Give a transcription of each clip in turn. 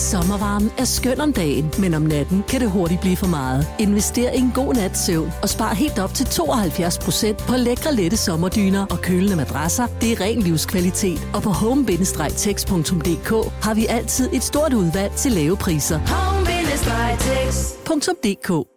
Sommervarmen er skøn om dagen, men om natten kan det hurtigt blive for meget. Invester i en god nats søvn og spar helt op til 72% på lækre lette sommerdyner og kølende madrasser. Det er ren livskvalitet, og på home-tex.dk har vi altid et stort udvalg til lave priser. Home-tex.dk.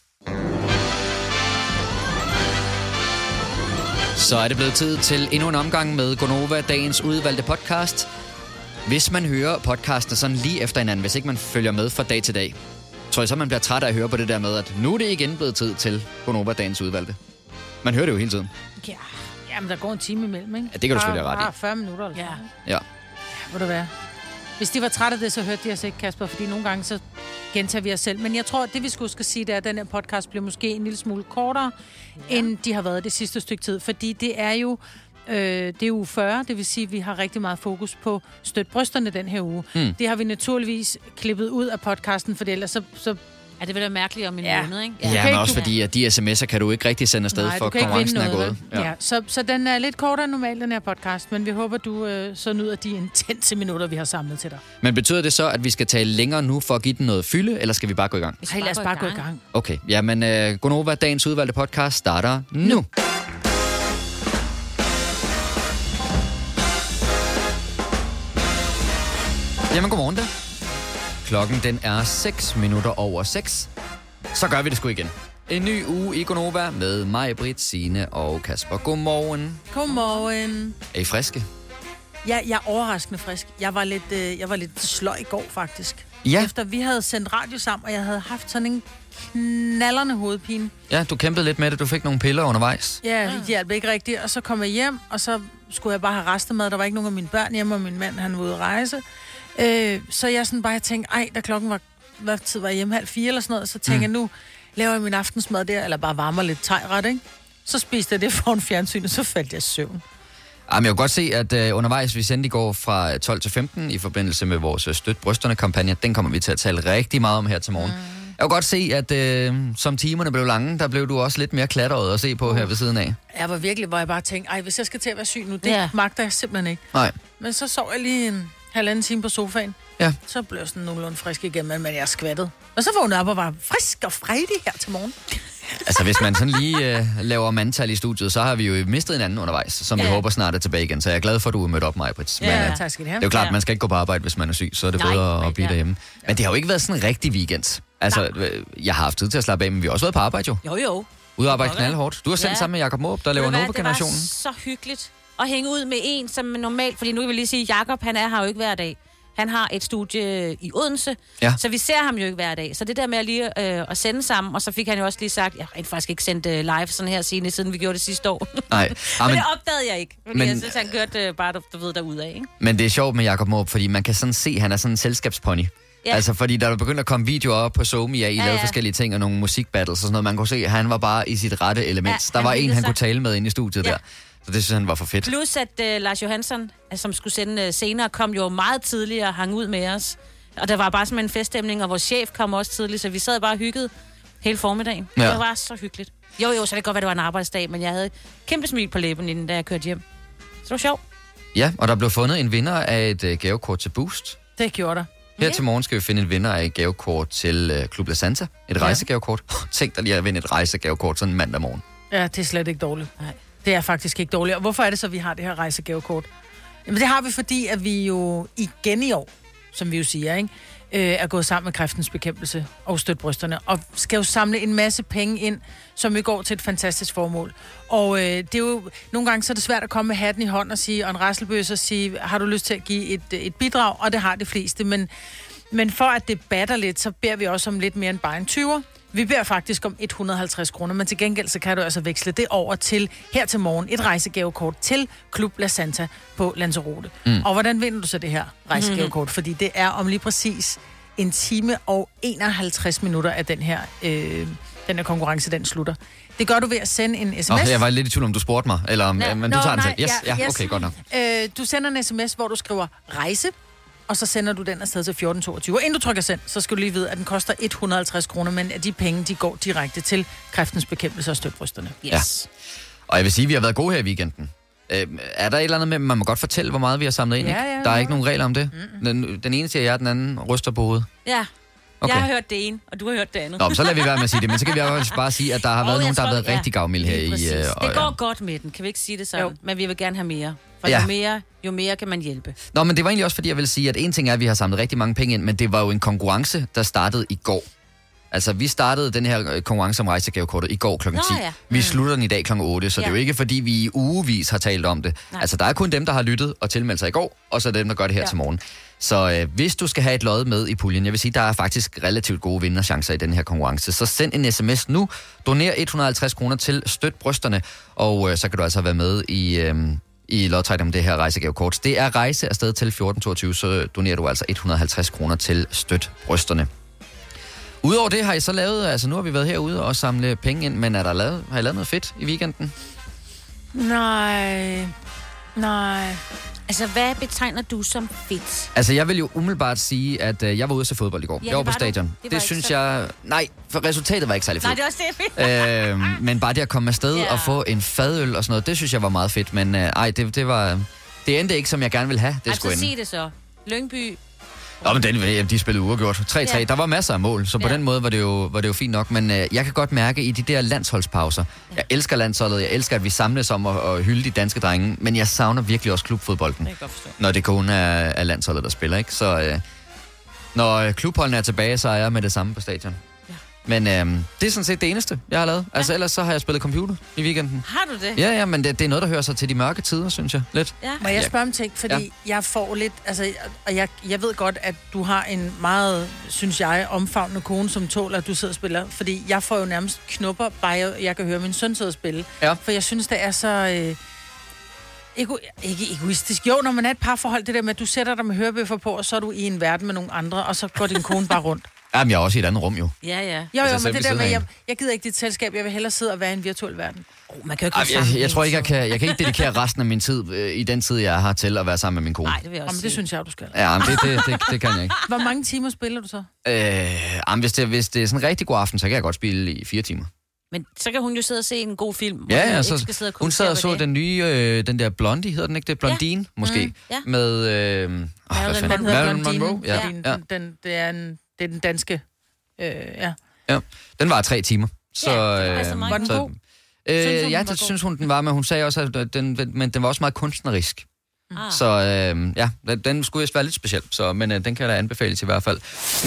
Så er det blevet tid til endnu en omgang med Gonova, dagens udvalgte podcast. Hvis man hører podcasten sådan lige efter hinanden, hvis ikke man følger med fra dag til dag, tror jeg så, man bliver træt af at høre på det der med, at nu er det igen blevet tid til Gonova, dagens udvalgte. Man hører det jo hele tiden. Ja, men der går en time imellem, ikke? Ja, det kan du selvfølgelig have ret i. 40 minutter eller sådan. Ja. Må det være. Hvis de var trætte af det, så hørte de os ikke, Kasper, fordi nogle gange så gentager vi os selv. Men jeg tror, at det vi skulle sige, det er, at den her podcast bliver måske en lille smule kortere, end de har været det sidste stykke tid. Fordi det er jo uge 40, det vil sige, at vi har rigtig meget fokus på støt brysterne den her uge. Det har vi naturligvis klippet ud af podcasten, for ellers så ja, det vil være mærkeligt om en måned, ikke? Ja, men også fordi, at de sms'er kan du ikke rigtig sende afsted, for konkurrencen er gået. Ja, så den er lidt kortere end normalt, den her podcast, men vi håber, du så nyder de intense minutter, vi har samlet til dig. Men betyder det så, at vi skal tale længere nu for at give den noget fylde, eller skal vi bare gå i gang? Hey, lad os bare gå i gang. Okay, ja, men Gonova, dagens udvalgte podcast, starter nu. Jamen, godmorgen da. Klokken den er 6:06. Så gør vi det sgu igen. En ny uge i Gonova med mig, Britt, Signe og Kasper. Godmorgen. Godmorgen. Er I friske? Ja, jeg er overraskende frisk. Jeg var lidt sløj i går, faktisk. Ja. Efter vi havde sendt radio sammen, og jeg havde haft sådan en knallerne hovedpine. Ja, du kæmpede lidt med det. Du fik nogle piller undervejs. Ja, det hjalp ikke rigtigt. Og så kom jeg hjem, og så skulle jeg bare have restemad. Der var ikke nogen af mine børn hjemme, og min mand, han var ude at rejse. Så jeg sådan bare tænkte, da klokken var, hvad tid var jeg hjemme, 3:30 eller sådan noget, så tænkte jeg, nu laver jeg min aftensmad der, eller bare varmer lidt thai-ret, ikke? Så spiste jeg det foran fjernsynet, så faldt jeg i søvn. Jamen, jeg kunne godt se, at undervejs vi sendte i går fra 12 til 15 i forbindelse med vores Støt Brysterne-kampagne. Den kommer vi til at tale rigtig meget om her til morgen. Jeg kunne godt se, at som timerne blev lange, der blev du også lidt mere klatret at se på her ved siden af. Jeg var virkelig, hvor jeg bare tænkte, hvis jeg skal til at være syg nu, det magter jeg simpelthen ikke. Nej. Men så sov jeg lige en halvanden time på sofaen. Ja. Så blev jeg sådan nogenlunde frisk igen, men jeg skvattede. Og så vågnede jeg op og var frisk og fredig her til morgen. Altså, hvis man sådan lige laver mandtal i studiet, så har vi jo mistet en anden undervejs, som vi håber snart er tilbage igen. Så jeg er glad for, at du er mødt op, Maj-Brit. Ja, tak skal I have. Det er jo klart, at man skal ikke gå på arbejde, hvis man er syg, så er det bedre at blive derhjemme. Men det har jo ikke været sådan en rigtig weekend. Altså, jeg har haft tid til at slappe af, men vi har også været på arbejde jo. Jo. Ude at arbejde knaldhårdt. Du har sendt sammen med Jakob Måb, der laver Nova-generationen. Det var så hyggeligt at hænge ud med en, som normalt, fordi nu vil jeg lige sige, Jakob, han er her jo ikke hver dag. Han har et studie i Odense, så vi ser ham jo ikke hver dag. Så det der med at lige at sende sammen, og så fik han jo også lige sagt, jeg har rent faktisk ikke sendt live sådan her siden vi gjorde det sidste år. Nej. Men det opdagede jeg ikke, fordi jeg synes, han kørte bare, du ved, derudad, ikke? Men det er sjovt med Jakob Måb, fordi man kan sådan se, at han er sådan en selskabspony. Ja. Altså, fordi der er begyndt at komme videoer op på SoMe, I lavede forskellige ting og nogle musikbattles og sådan noget. Man kunne se, at han var bare i sit rette element. Der var en, han kunne tale med inde i studiet der. Så det synes han var for fedt. Plus at Lars Johansson, som skulle sende senere, kom jo meget tidligere og hang ud med os. Og der var bare sådan en feststemning, og vores chef kom også tidligt, så vi sad bare og hyggede hele formiddagen. Ja. Det var så hyggeligt. Jo, så det kan godt være, det var en arbejdsdag, men jeg havde kæmpe smil på læben, inden da jeg kørte hjem. Så det var sjovt. Ja, og der blev fundet en vinder af et gavekort til Boost. Det gjorde der. Her til morgen skal vi finde en vinder af et gavekort til Club La Santa. Et rejsegavekort. Tænk dig lige at vinde et rejsegavekort sådan en mandag morgen. Ja, det er slet ikke dårligt. Nej. Det er faktisk ikke dårligt. Og hvorfor er det så, vi har det her rejsegavekort? Jamen, det har vi, fordi at vi jo igen i år, som vi jo siger, ikke, er gået sammen med Kræftens Bekæmpelse og Støt Brysterne, og skal jo samle en masse penge ind, som vi går til et fantastisk formål. Og det er jo, nogle gange så er det svært at komme med hatten i hånden og sige, og en rasselbøs og sige, har du lyst til at give et bidrag? Og det har de fleste, men for at det batter lidt, så beder vi også om lidt mere end bare en 20'er. Vi beder faktisk om 150 kroner, men til gengæld så kan du altså veksle det over til her til morgen et rejsegavekort til Club La Santa på Lanzarote. Og hvordan vinder du så det her rejsegavekort? Fordi det er om lige præcis 1 time og 51 minutter af den her konkurrence, den slutter. Det gør du ved at sende en sms. Jeg var lidt i tvivl om du spurgte mig, eller men du tager den selv. Yes, okay, godt nok. Du sender en sms, hvor du skriver rejse, og så sender du den afsted til 1422. Og inden du trykker send, så skal du lige vide, at den koster 150 kroner, men at de penge, de går direkte til Kræftens Bekæmpelse og Støt Brysterne. Yes. Ja. Og jeg vil sige, at vi har været gode her i weekenden. Er der et eller andet med, man må godt fortælle, hvor meget vi har samlet ind, ikke? Der er ikke nogen regler om det? Den ene siger ja, den anden ryster på hovedet. Ja. Okay. Jeg har hørt det ene, og du har hørt det andet. Nå, så lader vi være med at sige det, men så kan vi også bare sige, at der har været nogen, der har været rigtig gavmilde her i... Det går godt med den, kan vi ikke sige det sådan? Men vi vil gerne have mere. For jo mere kan man hjælpe. Nå, men det var egentlig også, fordi jeg vil sige, at en ting er, at vi har samlet rigtig mange penge ind, men det var jo en konkurrence, der startede i går. Altså, vi startede den her konkurrence om rejsegavekortet i går kl. 10. Ja. Vi slutter den i dag kl. 8, så det er jo ikke, fordi vi i ugevis har talt om det. Nej. Altså, der er kun dem, der har lyttet og tilmeldt sig i går, og så dem, der gør det her til morgen. Så hvis du skal have et lod med i puljen, jeg vil sige, der er faktisk relativt gode vinderchancer i den her konkurrence, så send en sms nu, doner 150 kroner til Støt Brysterne, og så kan du altså være med i lodtrækning om det her rejsegavekort. Det er rejse afsted til 1422, så donerer du altså 150 kroner til Støt Brysterne. Udover det har I så lavet, altså nu har vi været herude og samle penge ind, men har I lavet noget fedt i weekenden? Nej. Altså, hvad betegner du som fedt? Altså, jeg vil jo umiddelbart sige, at jeg var ude at se fodbold i går. Jeg var på stadion. Det synes jeg... Nej, for resultatet var ikke særlig fedt. Nej, det er også det. Men bare det at komme afsted og få en fadøl og sådan noget, det synes jeg var meget fedt. Men det endte ikke, som jeg gerne ville have. Det skulle sige det så. Lyngby... Nå, men de spillede uafgjort. 3-3. Ja. Der var masser af mål, så på den måde var det jo fint nok. Men jeg kan godt mærke i de der landsholdspauser. Jeg elsker landsholdet, jeg elsker, at vi samles om at hylde de danske drenge, men jeg savner virkelig også klubfodbolden, når det kun er landsholdet, der spiller, ikke? Så når klubholdene er tilbage, så er jeg med det samme på stadion. Men det er sådan set det eneste, jeg har lavet. Altså ellers så har jeg spillet computer i weekenden. Har du det? Ja, men det er noget, der hører sig til de mørke tider, synes jeg. Lidt. Ja. Må jeg spørge om ting, fordi jeg får lidt... Altså, og jeg ved godt, at du har en meget, synes jeg, omfavnende kone, som tåler, at du sidder og spiller. Fordi jeg får jo nærmest knupper, bare jeg kan høre min søn sidde og spille. Ja. For jeg synes, det er så... ikke egoistisk. Jo, når man er et parforhold, det der med, at du sætter dig med hørebøffer på, og så er du i en verden med nogle andre, og så går din kone bare rundt. Jamen, jeg er også i et andet rum, jo. Ja. Jo, men det der med, jeg gider ikke dit selskab. Jeg vil hellere sidde og være i en virtuel verden. Man kan jo ikke jeg tror ikke, jeg kan ikke dedikere resten af min tid, i den tid, jeg har til at være sammen med min kone. Nej, det vil jeg også det synes jeg, du skal. Ja, men det kan jeg ikke. Hvor mange timer spiller du så? Hvis det er sådan en rigtig god aften, så kan jeg godt spille i 4 timer. Men så kan hun jo sidde og se en god film. Ja, hun sad og så den nye, den der Blondie, hedder den ikke det? Blondine, måske. Ja. Med Marilyn Monroe. Ja. Det er den danske... Ja, den var 3 timer. Så, var den god? Det synes hun, den var, men hun sagde også, at den var også meget kunstnerisk. Så den skulle være lidt speciel, men den kan jeg da anbefales i hvert fald.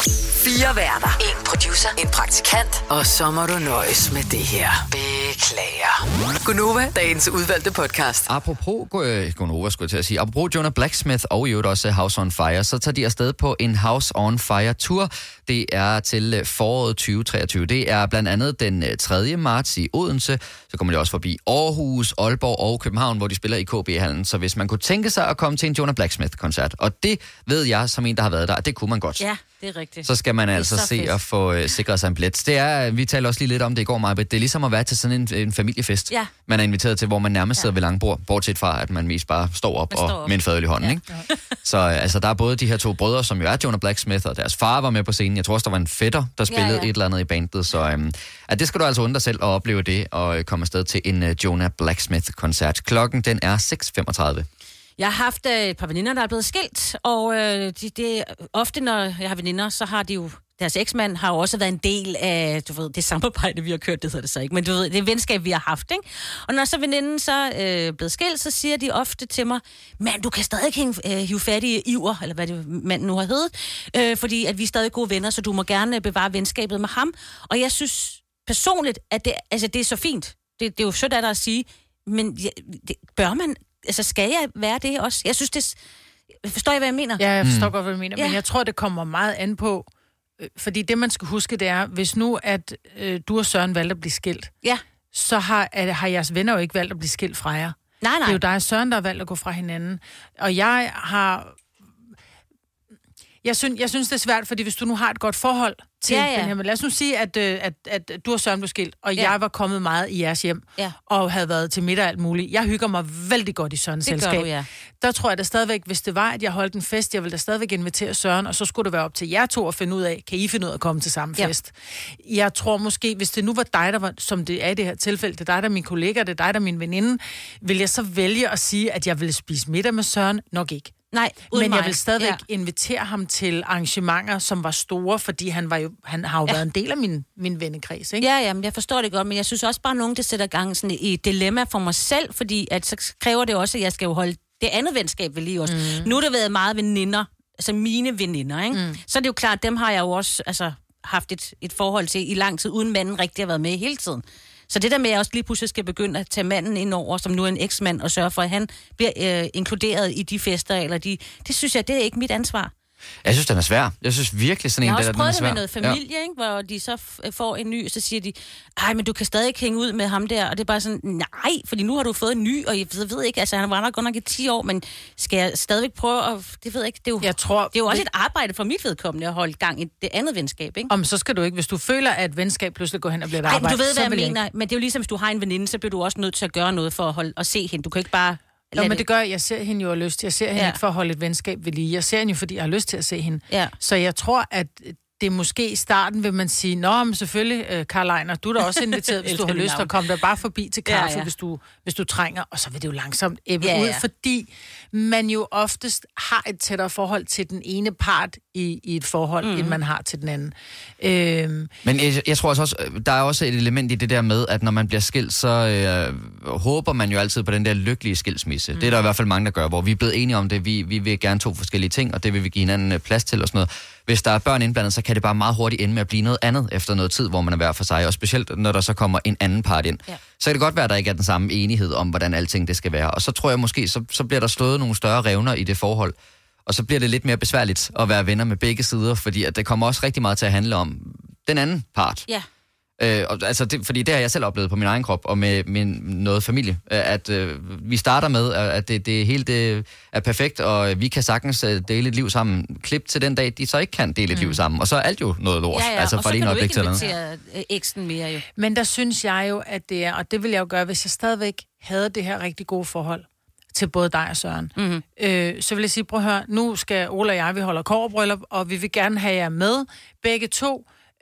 4 værter, 1 producer, 1 praktikant, og så må du nøjes med det her. Beklager. Gunova, dagens udvalgte podcast. Apropos Gunova, skulle jeg til at sige. Apropos Jonah Blacksmith og i øvrigt også House on Fire, så tager de afsted på en House on Fire tour. Det er til foråret 2023. Det er blandt andet den 3. marts i Odense. Så kommer de også forbi Aarhus, Aalborg og København, hvor de spiller i KB-hallen. Så hvis man kunne tænke sig at komme til en Jonah Blacksmith-koncert, og det ved jeg som en, der har været der, at det kunne man godt. Ja, det er rigtigt. Så skal man altså se at få sikret sig en billet. Det er, vi talte også lige lidt om det i går, Maja, det er ligesom at være til sådan en familiefest, man er inviteret til, hvor man nærmest sidder ved langbord, bortset fra, at man mest bare står op og med en fadøl i hånden, ikke? Så altså, der er både de her 2 brødre, som jo er Jonah Blacksmith, og deres far var med på scenen. Jeg tror også, der var en fætter, der spillede et eller andet i bandet, så det skal du altså undre dig selv at opleve det, og komme afsted til en Jonah Blacksmith-koncert. Klokken, den er 6:35. Jeg har haft et par veninder, der er blevet skilt, og det ofte, når jeg har veninder, så har de jo... Deres eksmand har jo også været en del af, du ved, det samarbejde, vi har kørt, det hedder det så ikke, men du ved, det venskab, vi har haft, ikke? Og når så veninden så blevet skilt, så siger de ofte til mig, mand, du kan stadig hive fat i Iver, eller hvad det manden nu har heddet, fordi at vi er stadig gode venner, så du må gerne bevare venskabet med ham. Og jeg synes personligt, at det er så fint. Det er jo sødt af dig at sige, men bør man, altså skal jeg være det også? Jeg synes, forstår I, hvad jeg mener? Ja, jeg forstår godt, hvad du mener, men jeg tror, det kommer meget an på, fordi det, man skal huske, det er, hvis nu, at du og Søren valgte at blive skilt, så har jeres venner jo ikke valgt at blive skilt fra jer. Nej. Det er jo dig og Søren, der har valgt at gå fra hinanden. Og jeg Jeg synes, det er svært, fordi hvis du nu har et godt forhold til Benjamin. Lad os nu sige, at du og Søren blev skilt, og jeg var kommet meget i jeres hjem, og havde været til middag og alt muligt. Jeg hygger mig vældig godt i Sørens selskab. Du, Der tror jeg da stadigvæk, hvis det var, at jeg holdt en fest, jeg ville da stadigvæk invitere Søren, og så skulle det være op til jer to at finde ud af, kan I finde ud af at komme til samme fest? Jeg tror måske, hvis det nu var dig, der var, som det er i det her tilfælde, det er dig, der er min kollega, det er dig, der er min veninde, vil jeg så vælge at sige, at jeg ville spise middag med Søren? Nok ikke. Nej, men jeg vil stadigvæk invitere ham til arrangementer, som var store, fordi han har jo været en del af min vennekreds, ikke? Ja, men jeg forstår det godt, men jeg synes også bare nogen, der sætter gang sådan i et dilemma for mig selv, fordi at så kræver det også, at jeg skal jo holde det andet venskab ved lige også. Nu har det været meget veninder, altså mine veninder, ikke? Så er det jo klart, dem har jeg jo også haft et forhold til i lang tid, uden manden rigtig har været med hele tiden. Så det der med, at jeg også lige pludselig skal begynde at tage manden ind over, som nu er en eksmand, og sørge for, at han bliver inkluderet i de fester, eller det synes jeg, det er ikke mit ansvar. Jeg synes, den er svær. Jeg synes virkelig sådan en, der er svær. Jeg har også prøvet det med noget familie, ikke, hvor de så får en ny, så siger de, ej, men du kan stadig ikke hænge ud med ham der, og det er bare sådan, nej, fordi nu har du fået en ny, og jeg ved ikke, altså han var nok godt nok i 10 år, men skal jeg stadigvæk prøve at, det ved jeg ikke, det er jo også et arbejde for mit vedkommende at holde gang i det andet venskab, ikke? Så skal du ikke, hvis du føler, at venskab pludselig går hen og bliver et arbejde. Nej, du ved, hvad jeg mener, men det er jo ligesom, hvis du har en veninde, så bliver du også nødt til at gøre noget for at se hende. Du kan ikke bare... men det gør, jeg ser hende jo af lyst. Jeg ser hende ikke for at holde et venskab ved lige. Jeg ser hende jo, fordi jeg har lyst til at se hende. Ja. Så jeg tror, at det måske i starten vil man sige, nå, men selvfølgelig, Karl Ejner, du er da også inviteret, hvis du har lyst, og komme der bare forbi til kaffe, hvis du trænger, og så vil det jo langsomt ebbe ud, fordi man jo oftest har et tættere forhold til den ene part i et forhold, end man har til den anden. Men jeg tror også, der er også et element i det der med, at når man bliver skilt, så håber man jo altid på den der lykkelige skilsmisse. Det er der i hvert fald mange, der gør, hvor vi er blevet enige om det. Vi vil gerne 2 forskellige ting, og det vil vi give hinanden plads til og sådan noget. Hvis der er børn indblandet, så kan det bare meget hurtigt ende med at blive noget andet efter noget tid, hvor man er hver for sig. Og specielt, når der så kommer en anden part ind. Ja. Så kan det godt være, at der ikke er den samme enighed om, hvordan alting det skal være. Og så tror jeg måske, så bliver der slået nogle større revner i det forhold. Og så bliver det lidt mere besværligt at være venner med begge sider, fordi at det kommer også rigtig meget til at handle om den anden part. Ja. Fordi det har jeg selv oplevet på min egen krop og med noget familie, at vi starter med, at det hele det er perfekt, og vi kan sagtens dele et liv sammen. Klip til den dag, de så ikke kan dele et liv sammen, og så er alt jo noget lort. Ja, altså, og så kan du ikke invitere eksen mere jo. Men der synes jeg jo, at det er, og det vil jeg jo gøre, hvis jeg stadigvæk havde det her rigtig gode forhold til både dig og Søren. Så vil jeg sige, prøv at høre, nu skal Ole og jeg, vi holder kobberbryllup, og vi vil gerne have jer med, begge to.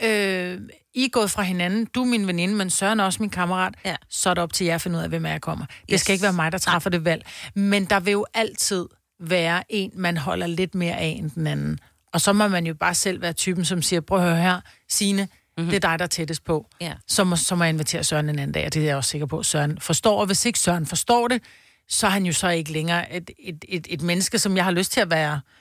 I er gået fra hinanden, du er min veninde, men Søren er også min kammerat, så er det op til jer at finde ud af, hvem jeg kommer. Det skal ikke være mig, der træffer det valg. Men der vil jo altid være en, man holder lidt mere af end den anden. Og så må man jo bare selv være typen, som siger, prøv at høre her, Signe, det er dig, der er tættest på. Så må jeg invitere Søren en anden dag, og det er jeg også sikker på, Søren forstår. Og hvis ikke Søren forstår det, så er han jo så ikke længere et menneske, som jeg har lyst til at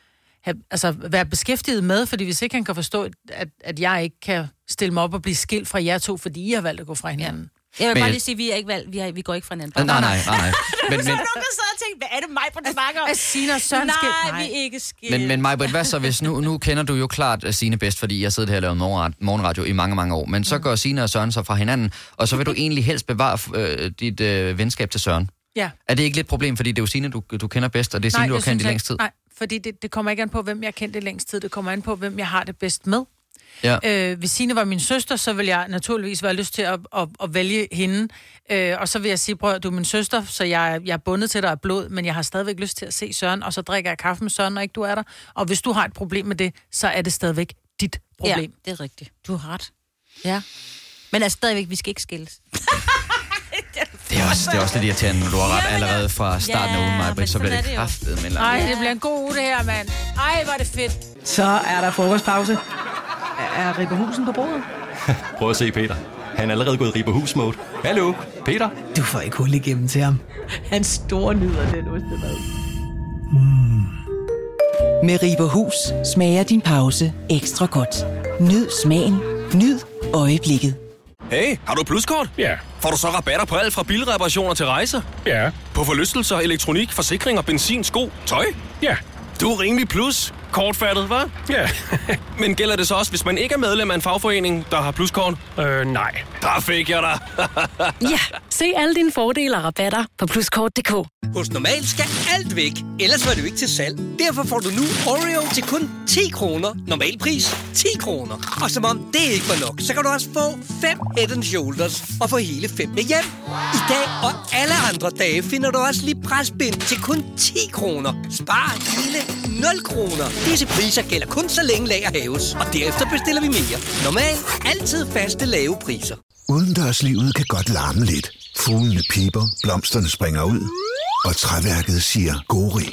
være beskæftiget med, fordi hvis ikke han kan forstå, at jeg ikke kan stille mig op og blive skilt fra jer to, fordi I har valgt at gå fra hinanden. Jeg vil bare lige sige, at vi er ikke valgt, vi går ikke fra hinanden. Nej. Men, så er der nogen, der sidder og tænker, hvad er det mig på den snakker om? Signe og Søren skilt? Nej, vi er ikke skilt. Men Maj-Britt, hvad så hvis nu kender du jo klart Signe bedst, fordi jeg sidder her og laver morgenradio i mange, mange år, men så går Signe og Søren så fra hinanden, og så vil du egentlig helst bevare dit venskab til Søren. Ja. Er det ikke lidt et problem, fordi det er jo Signe, du kender bedst, og det er Signe, du har kendt i længst tid? Nej, fordi det kommer ikke an på, hvem jeg har kendt i længst tid. Det kommer an på, hvem jeg har det bedst med. Ja. Hvis Signe var min søster, så vil jeg naturligvis være lyst til at vælge hende. Og så vil jeg sige, prøv, du er min søster, så jeg er bundet til dig af blod, men jeg har stadigvæk lyst til at se Søren, og så drikker jeg kaffe med Søren, når ikke du er der. Og hvis du har et problem med det, så er det stadigvæk dit problem. Ja, det er rigtigt. Du har ret. Ja. Men altså stadigvæk, vi skal ikke skilles. Det er også lidt irriterende, når du har ret allerede fra starten af ugen, Maj-Britt, så bliver det kraftet med lang. Ej, det bliver en god uge, det her, mand. Ej, hvor er det fedt. Så er der frokostpause. Er Ribberhusen på bordet? Prøv at se, Peter. Han er allerede gået i Ribberhus-mode. Hallo, Peter? Du får ikke hul igennem til ham. Han store nyder den ostemad. Med Ribberhus smager din pause ekstra godt. Nyd smagen. Nyd øjeblikket. Hey, har du et pluskort? Ja. Får du så rabatter på alt fra bilreparationer til rejser? Ja. På forlystelser, elektronik, forsikring og benzin, sko, tøj? Ja. Du er rimelig plus. kortfattet, hva'? Ja. Men gælder det så også, hvis man ikke er medlem af en fagforening, der har pluskort? Nej. Der fik jeg dig. Ja, se alle dine fordele og rabatter på pluskort.dk. Hos Normal skal alt væk, ellers var det jo ikke til salg. Derfor får du nu Oreo til kun 10 kroner. Normal pris 10 kroner. Og som om det ikke var nok, så kan du også få 5 Head & Shoulders og få hele 5 med hjem. I dag og alle andre dage finder du også Librasbind til kun 10 kroner. Spar hele 0 kroner. Disse priser gælder kun så længe lager hæves, og derefter bestiller vi mere. Normal, altid faste lave priser. Udendørslivet kan godt larme lidt. Fuglene piber, blomsterne springer ud, og træværket siger gori.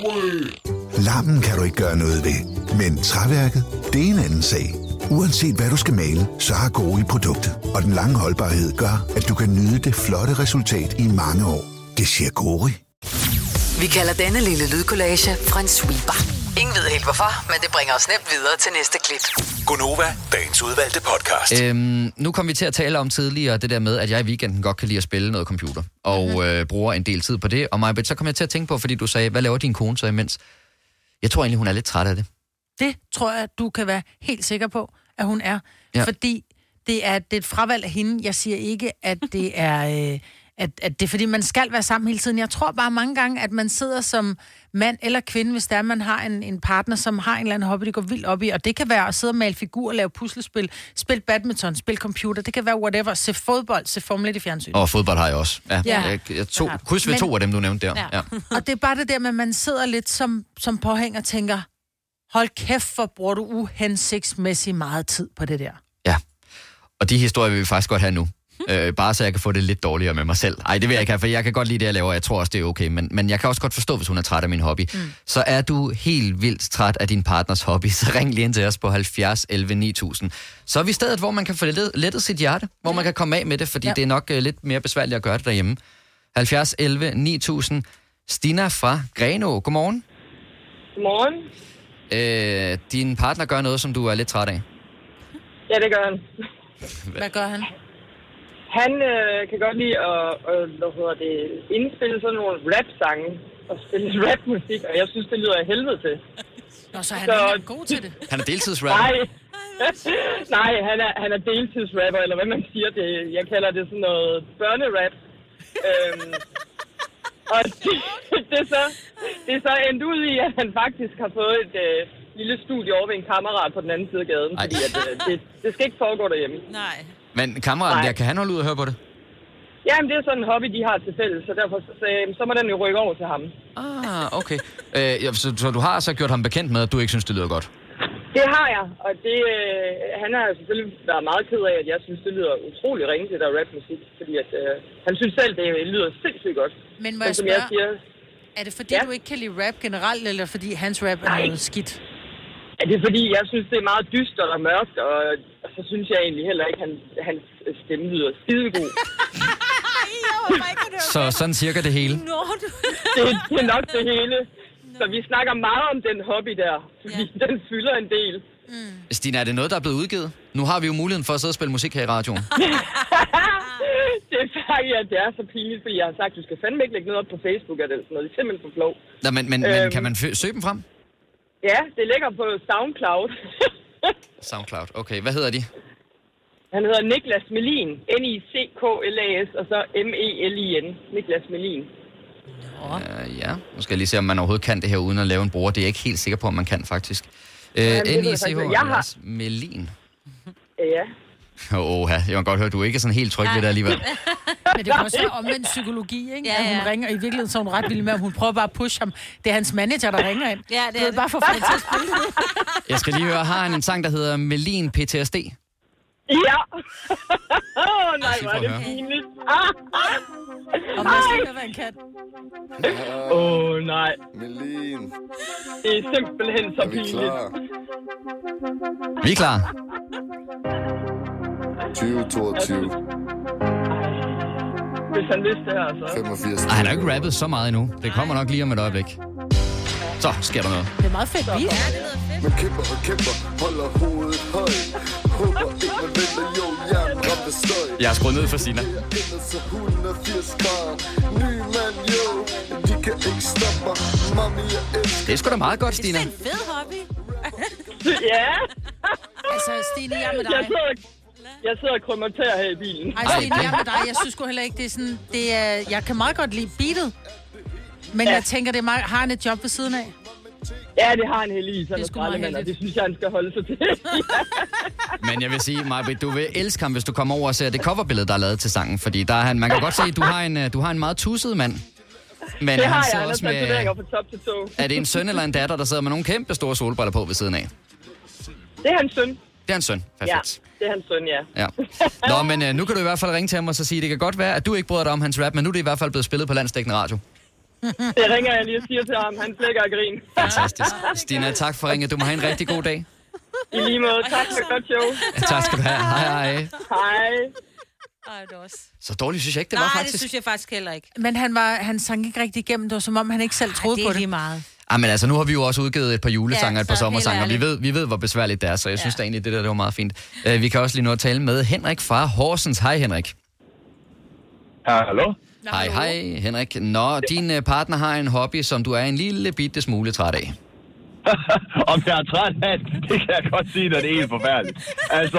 Larmen kan du ikke gøre noget ved, men træværket, det er en anden sag. Uanset hvad du skal male, så har Gori produktet, og den lange holdbarhed gør, at du kan nyde det flotte resultat i mange år. Det siger Gori. Vi kalder denne lille lydkollage en sweeper. Ingen ved helt hvorfor, men det bringer os nemt videre til næste klip. Gonova, dagens udvalgte podcast. Nu kom vi til at tale om tidligere det der med, at jeg i weekenden godt kan lide at spille noget computer, og bruger en del tid på det. Og Maj-Brit, så kom jeg til at tænke på, fordi du sagde, hvad laver din kone så imens? Jeg tror egentlig, hun er lidt træt af det. Det tror jeg, du kan være helt sikker på, at hun er. Ja. Fordi det er et fravalg af hende. Jeg siger ikke, at det er... At det er, fordi man skal være sammen hele tiden. Jeg tror bare mange gange, at man sidder som mand eller kvinde, hvis der er, man har en partner, som har en eller anden hobby, det går vildt op i. Og det kan være at sidde og male figurer, lave puslespil, spille badminton, spille computer. Det kan være whatever. Se fodbold, se Formel 1 i fjernsyn. Og fodbold har jeg også. Ja. Jeg kryds ved 2 af dem, du nævnte der. Ja. Og det er bare det der med, at man sidder lidt som påhæng og tænker, hold kæft, hvor bruger du uhensigtsmæssigt meget tid på det der. Ja. Og de historier vil vi faktisk godt have nu. Bare så jeg kan få det lidt dårligere med mig selv. Ej, det vil jeg ikke have, for jeg kan godt lide det, jeg laver. Jeg tror også, det er okay. Men jeg kan også godt forstå, hvis hun er træt af min hobby. Så er du helt vildt træt af din partners hobby, så ring lige ind til os på 70 11 9000. Så er vi stedet, hvor man kan få lettet sit hjerte. Hvor man kan komme af med det, fordi det er nok lidt mere besværligt at gøre det derhjemme. 70 11 9000. Stina fra Grenå. Godmorgen. Godmorgen. Din partner gør noget, som du er lidt træt af. Ja, det gør han. Hvad gør han? Han kan godt lide at indspille sådan nogle rap-sange og spille rap-musik, og jeg synes, det lyder af helvede til. Nå, så han er god til det. Han er deltidsrapper? Nej, han er deltidsrapper, eller hvad man siger. Jeg kalder det sådan noget børnerap. Og det er så endt ud i, at han faktisk har fået et lille studie over ved en kammerat på den anden side af gaden, fordi at, det skal ikke foregå derhjemme. Nej. Men kammeraten der, kan han holde ud og høre på det? Jamen, det er sådan en hobby, de har til fælles, så derfor så må den jo rykke over til ham. Okay. Så du har så gjort ham bekendt med, at du ikke synes, det lyder godt? Det har jeg, og han har selvfølgelig været meget ked af, at jeg synes, det lyder utrolig ringe til der rapmusik, fordi at, han synes selv, det lyder sindssygt godt. Men må jeg spørge, er det fordi, du ikke kan lide rap generelt, eller fordi hans rap er noget skidt? Ja, det er fordi, jeg synes, det er meget dystert og mørkt, og så synes jeg egentlig heller ikke, at hans stemme lyder skidegod. Så sådan cirka det hele? Det er nok det hele. Så vi snakker meget om den hobby der, fordi den fylder en del. Stina, er det noget, der er blevet udgivet? Nu har vi jo muligheden for at sidde og spille musik her i radioen. Det er faktisk, at det er så pinligt, fordi jeg har sagt, at du skal fandme ikke lægge noget op på Facebook eller sådan noget. Det er simpelthen for flov. Nå, men kan man søge dem frem? Ja, det ligger på SoundCloud. SoundCloud, okay. Hvad hedder de? Han hedder Niklas Melin. Niklas, og så Melin. Niklas Melin. Ja, nu skal jeg lige se, om man overhovedet kan det her uden at lave en bruger. Det er jeg ikke helt sikker på, om man kan faktisk. Niklas Melin. Ja. Jeg kan godt høre, at du ikke er sådan helt tryg ved det alligevel. Men det kan også være omvendt psykologi, ikke? Ja. At hun ringer, i virkeligheden så er hun ret vild med, at hun prøver bare at pushe ham. Det er hans manager, der ringer ind. Ja, det er bare for at få til at spille det. Jeg skal lige høre, har han en sang, der hedder Melin PTSD? Ja. Nej, hvor er det pinligt. Og man skal høre, hvad han kan. Nej. Melin. Det er simpelthen så pinligt. Vi er klar. 2022. Hvis han vidste det her, så... 85. Han har ikke rappet så meget endnu. Det kommer nok lige om et øjeblik. Så sker der noget. Det er meget fedt beat. Ja, det lyder fedt. Man kæmper, holder hovedet højt. Håber ikke, man venter, jo, hjernen ramte støj. Jeg har skruet ned for Stina. Ny mand, jo, de kan ikke stoppe mig. Mami, jeg elsker. Det er sgu da meget godt, Stina. Det er en fed hobby. Ja. Altså, Stine, jeg er med dig. Jeg sidder og krummerterer her i bilen. Ej, Stine, jeg er med dig. Jeg synes sgu heller ikke, det er sådan... Det er, jeg kan meget godt lide beatet. Men jeg tænker, det er meget, har han et job ved siden af? Ja, det har han heldigvis. Han er skraldemand, og det synes jeg, han skal holde sig til. Men jeg vil sige, Maj-Brit, du vil elske ham, hvis du kommer over og ser det coverbillede, der er lavet til sangen. Fordi der er han, man kan godt se, at du har en meget tusset mand. Men det har han jeg, han også har tatoveringer fra top til tå. Er det en søn eller en datter, der sidder med nogle kæmpe store solbriller på ved siden af? Det er hans søn. Det er hans søn, perfekt. Ja, det er hans søn, ja. Nå, men nu kan du i hvert fald ringe til ham og så sige, det kan godt være, at du ikke bryder dig om hans rap, men nu er det i hvert fald blevet spillet på landsdækkende radio. Det ringer jeg lige og siger til ham. Han flækker og grin. Fantastisk. Stina, tak for ringet. Du må have en rigtig god dag. I lige måde. Tak for et godt show. Ja, tak skal du have. Hej. Hej. Ej, det også. Så dårligt synes jeg ikke, det var faktisk. Nej, det synes jeg faktisk heller ikke. Men han sang ikke rigtig igennem. Det var som om, han ikke selv troede på det. Det er lige meget. Men altså, nu har vi jo også udgivet et par julesanger og et par sommersanger. Vi ved, hvor besværligt det er, så jeg synes da egentlig, det var meget fint. Vi kan også lige nå at tale med Henrik fra Horsens. Hej, Henrik. Hallo. Hej, Henrik. Nå, din partner har en hobby, som du er en lille bitte smule træt af. Om jeg er træt af det kan jeg godt sige, at det er helt forfærdeligt. Altså,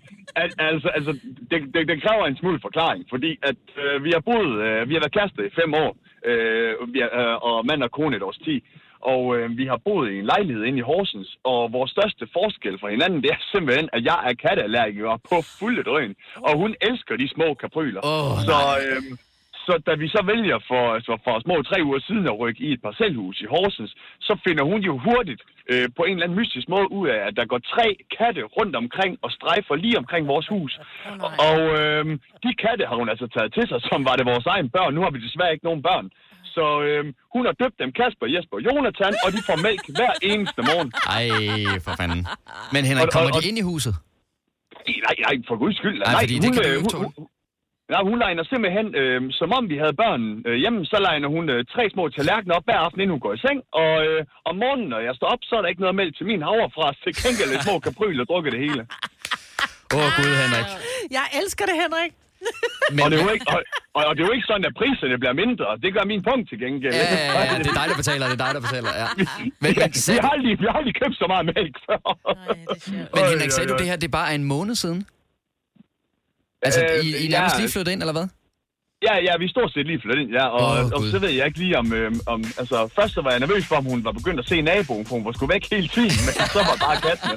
det kræver en smule forklaring, fordi at vi har været kærester i 5 år, og mand og kone et års tid. Og vi har boet i en lejlighed inde i Horsens, og vores største forskel fra hinanden, det er simpelthen, at jeg er katteallergiker på fulde drøn, og hun elsker de små kapryler. Så da vi så vælger for små 3 uger siden at rykke i et parcelhus i Horsens, så finder hun jo hurtigt på en eller anden mystisk måde ud af, at der går 3 katte rundt omkring og strejfer lige omkring vores hus. Og de katte har hun altså taget til sig, som var det vores egen børn. Nu har vi desværre ikke nogen børn. Så hun har døbt dem Kasper, Jesper og Jonathan, og de får mælk hver eneste morgen. Ej, for fanden. Men Henrik, kommer de ind i huset? Nej, for guds skyld. Nej, fordi det kan du ikke tåle. Hun legner simpelthen, som om vi havde børn hjemme, så legner hun 3 små tallerkener op hver aften, inden hun går i seng. Og om morgenen, når jeg står op, så er der ikke noget mælk til min havrefras. Til gengæld lidt små kapryl og drukker det hele. Gud, Henrik. Jeg elsker det, Henrik. Men... Og det er jo ikke sådan, at priserne bliver mindre. Det gør min punkt til gengæld. Ja, det er dig, der betaler. Ja. Men vi har aldrig købt så meget mælk før. Men Henrik, sagde du det her, det er bare en måned siden? Altså, I nærmest lige flyttet ind, eller hvad? Ja, vi er stort set lige flyttet ind, ja. Og så ved jeg ikke lige om... altså, først så var jeg nervøs for, om hun var begyndt at se naboen, for hun var sgu væk hele tiden, men så var bare kattene.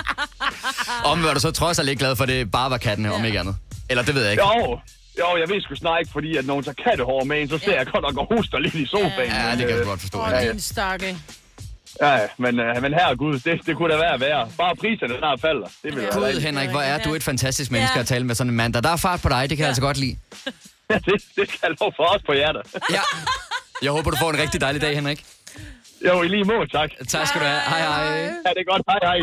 Var du så trods alt ikke glad for, at det bare var kattene, om ikke andet? Eller det ved jeg ikke. Jo, jeg ved sgu snart ikke, fordi at når hun tager kattehår med ind, så ser jeg godt nok og hoster lidt i sofaen. Ja, det kan jeg godt forstå. Din stakke. Ja, men herregud, det kunne da være værre. Bare priserne snart falder. Det vil Gud, Henrik, hvor er du et fantastisk menneske at tale med sådan en mand. Der er fart på dig, det kan jeg altså godt lide. Ja, det skal jeg lov for os på hjertet. Ja. Jeg håber, du får en rigtig dejlig dag, Henrik. Jo, i lige måde, tak. Tak skal du have. Hej. Ja, det er godt. Hej.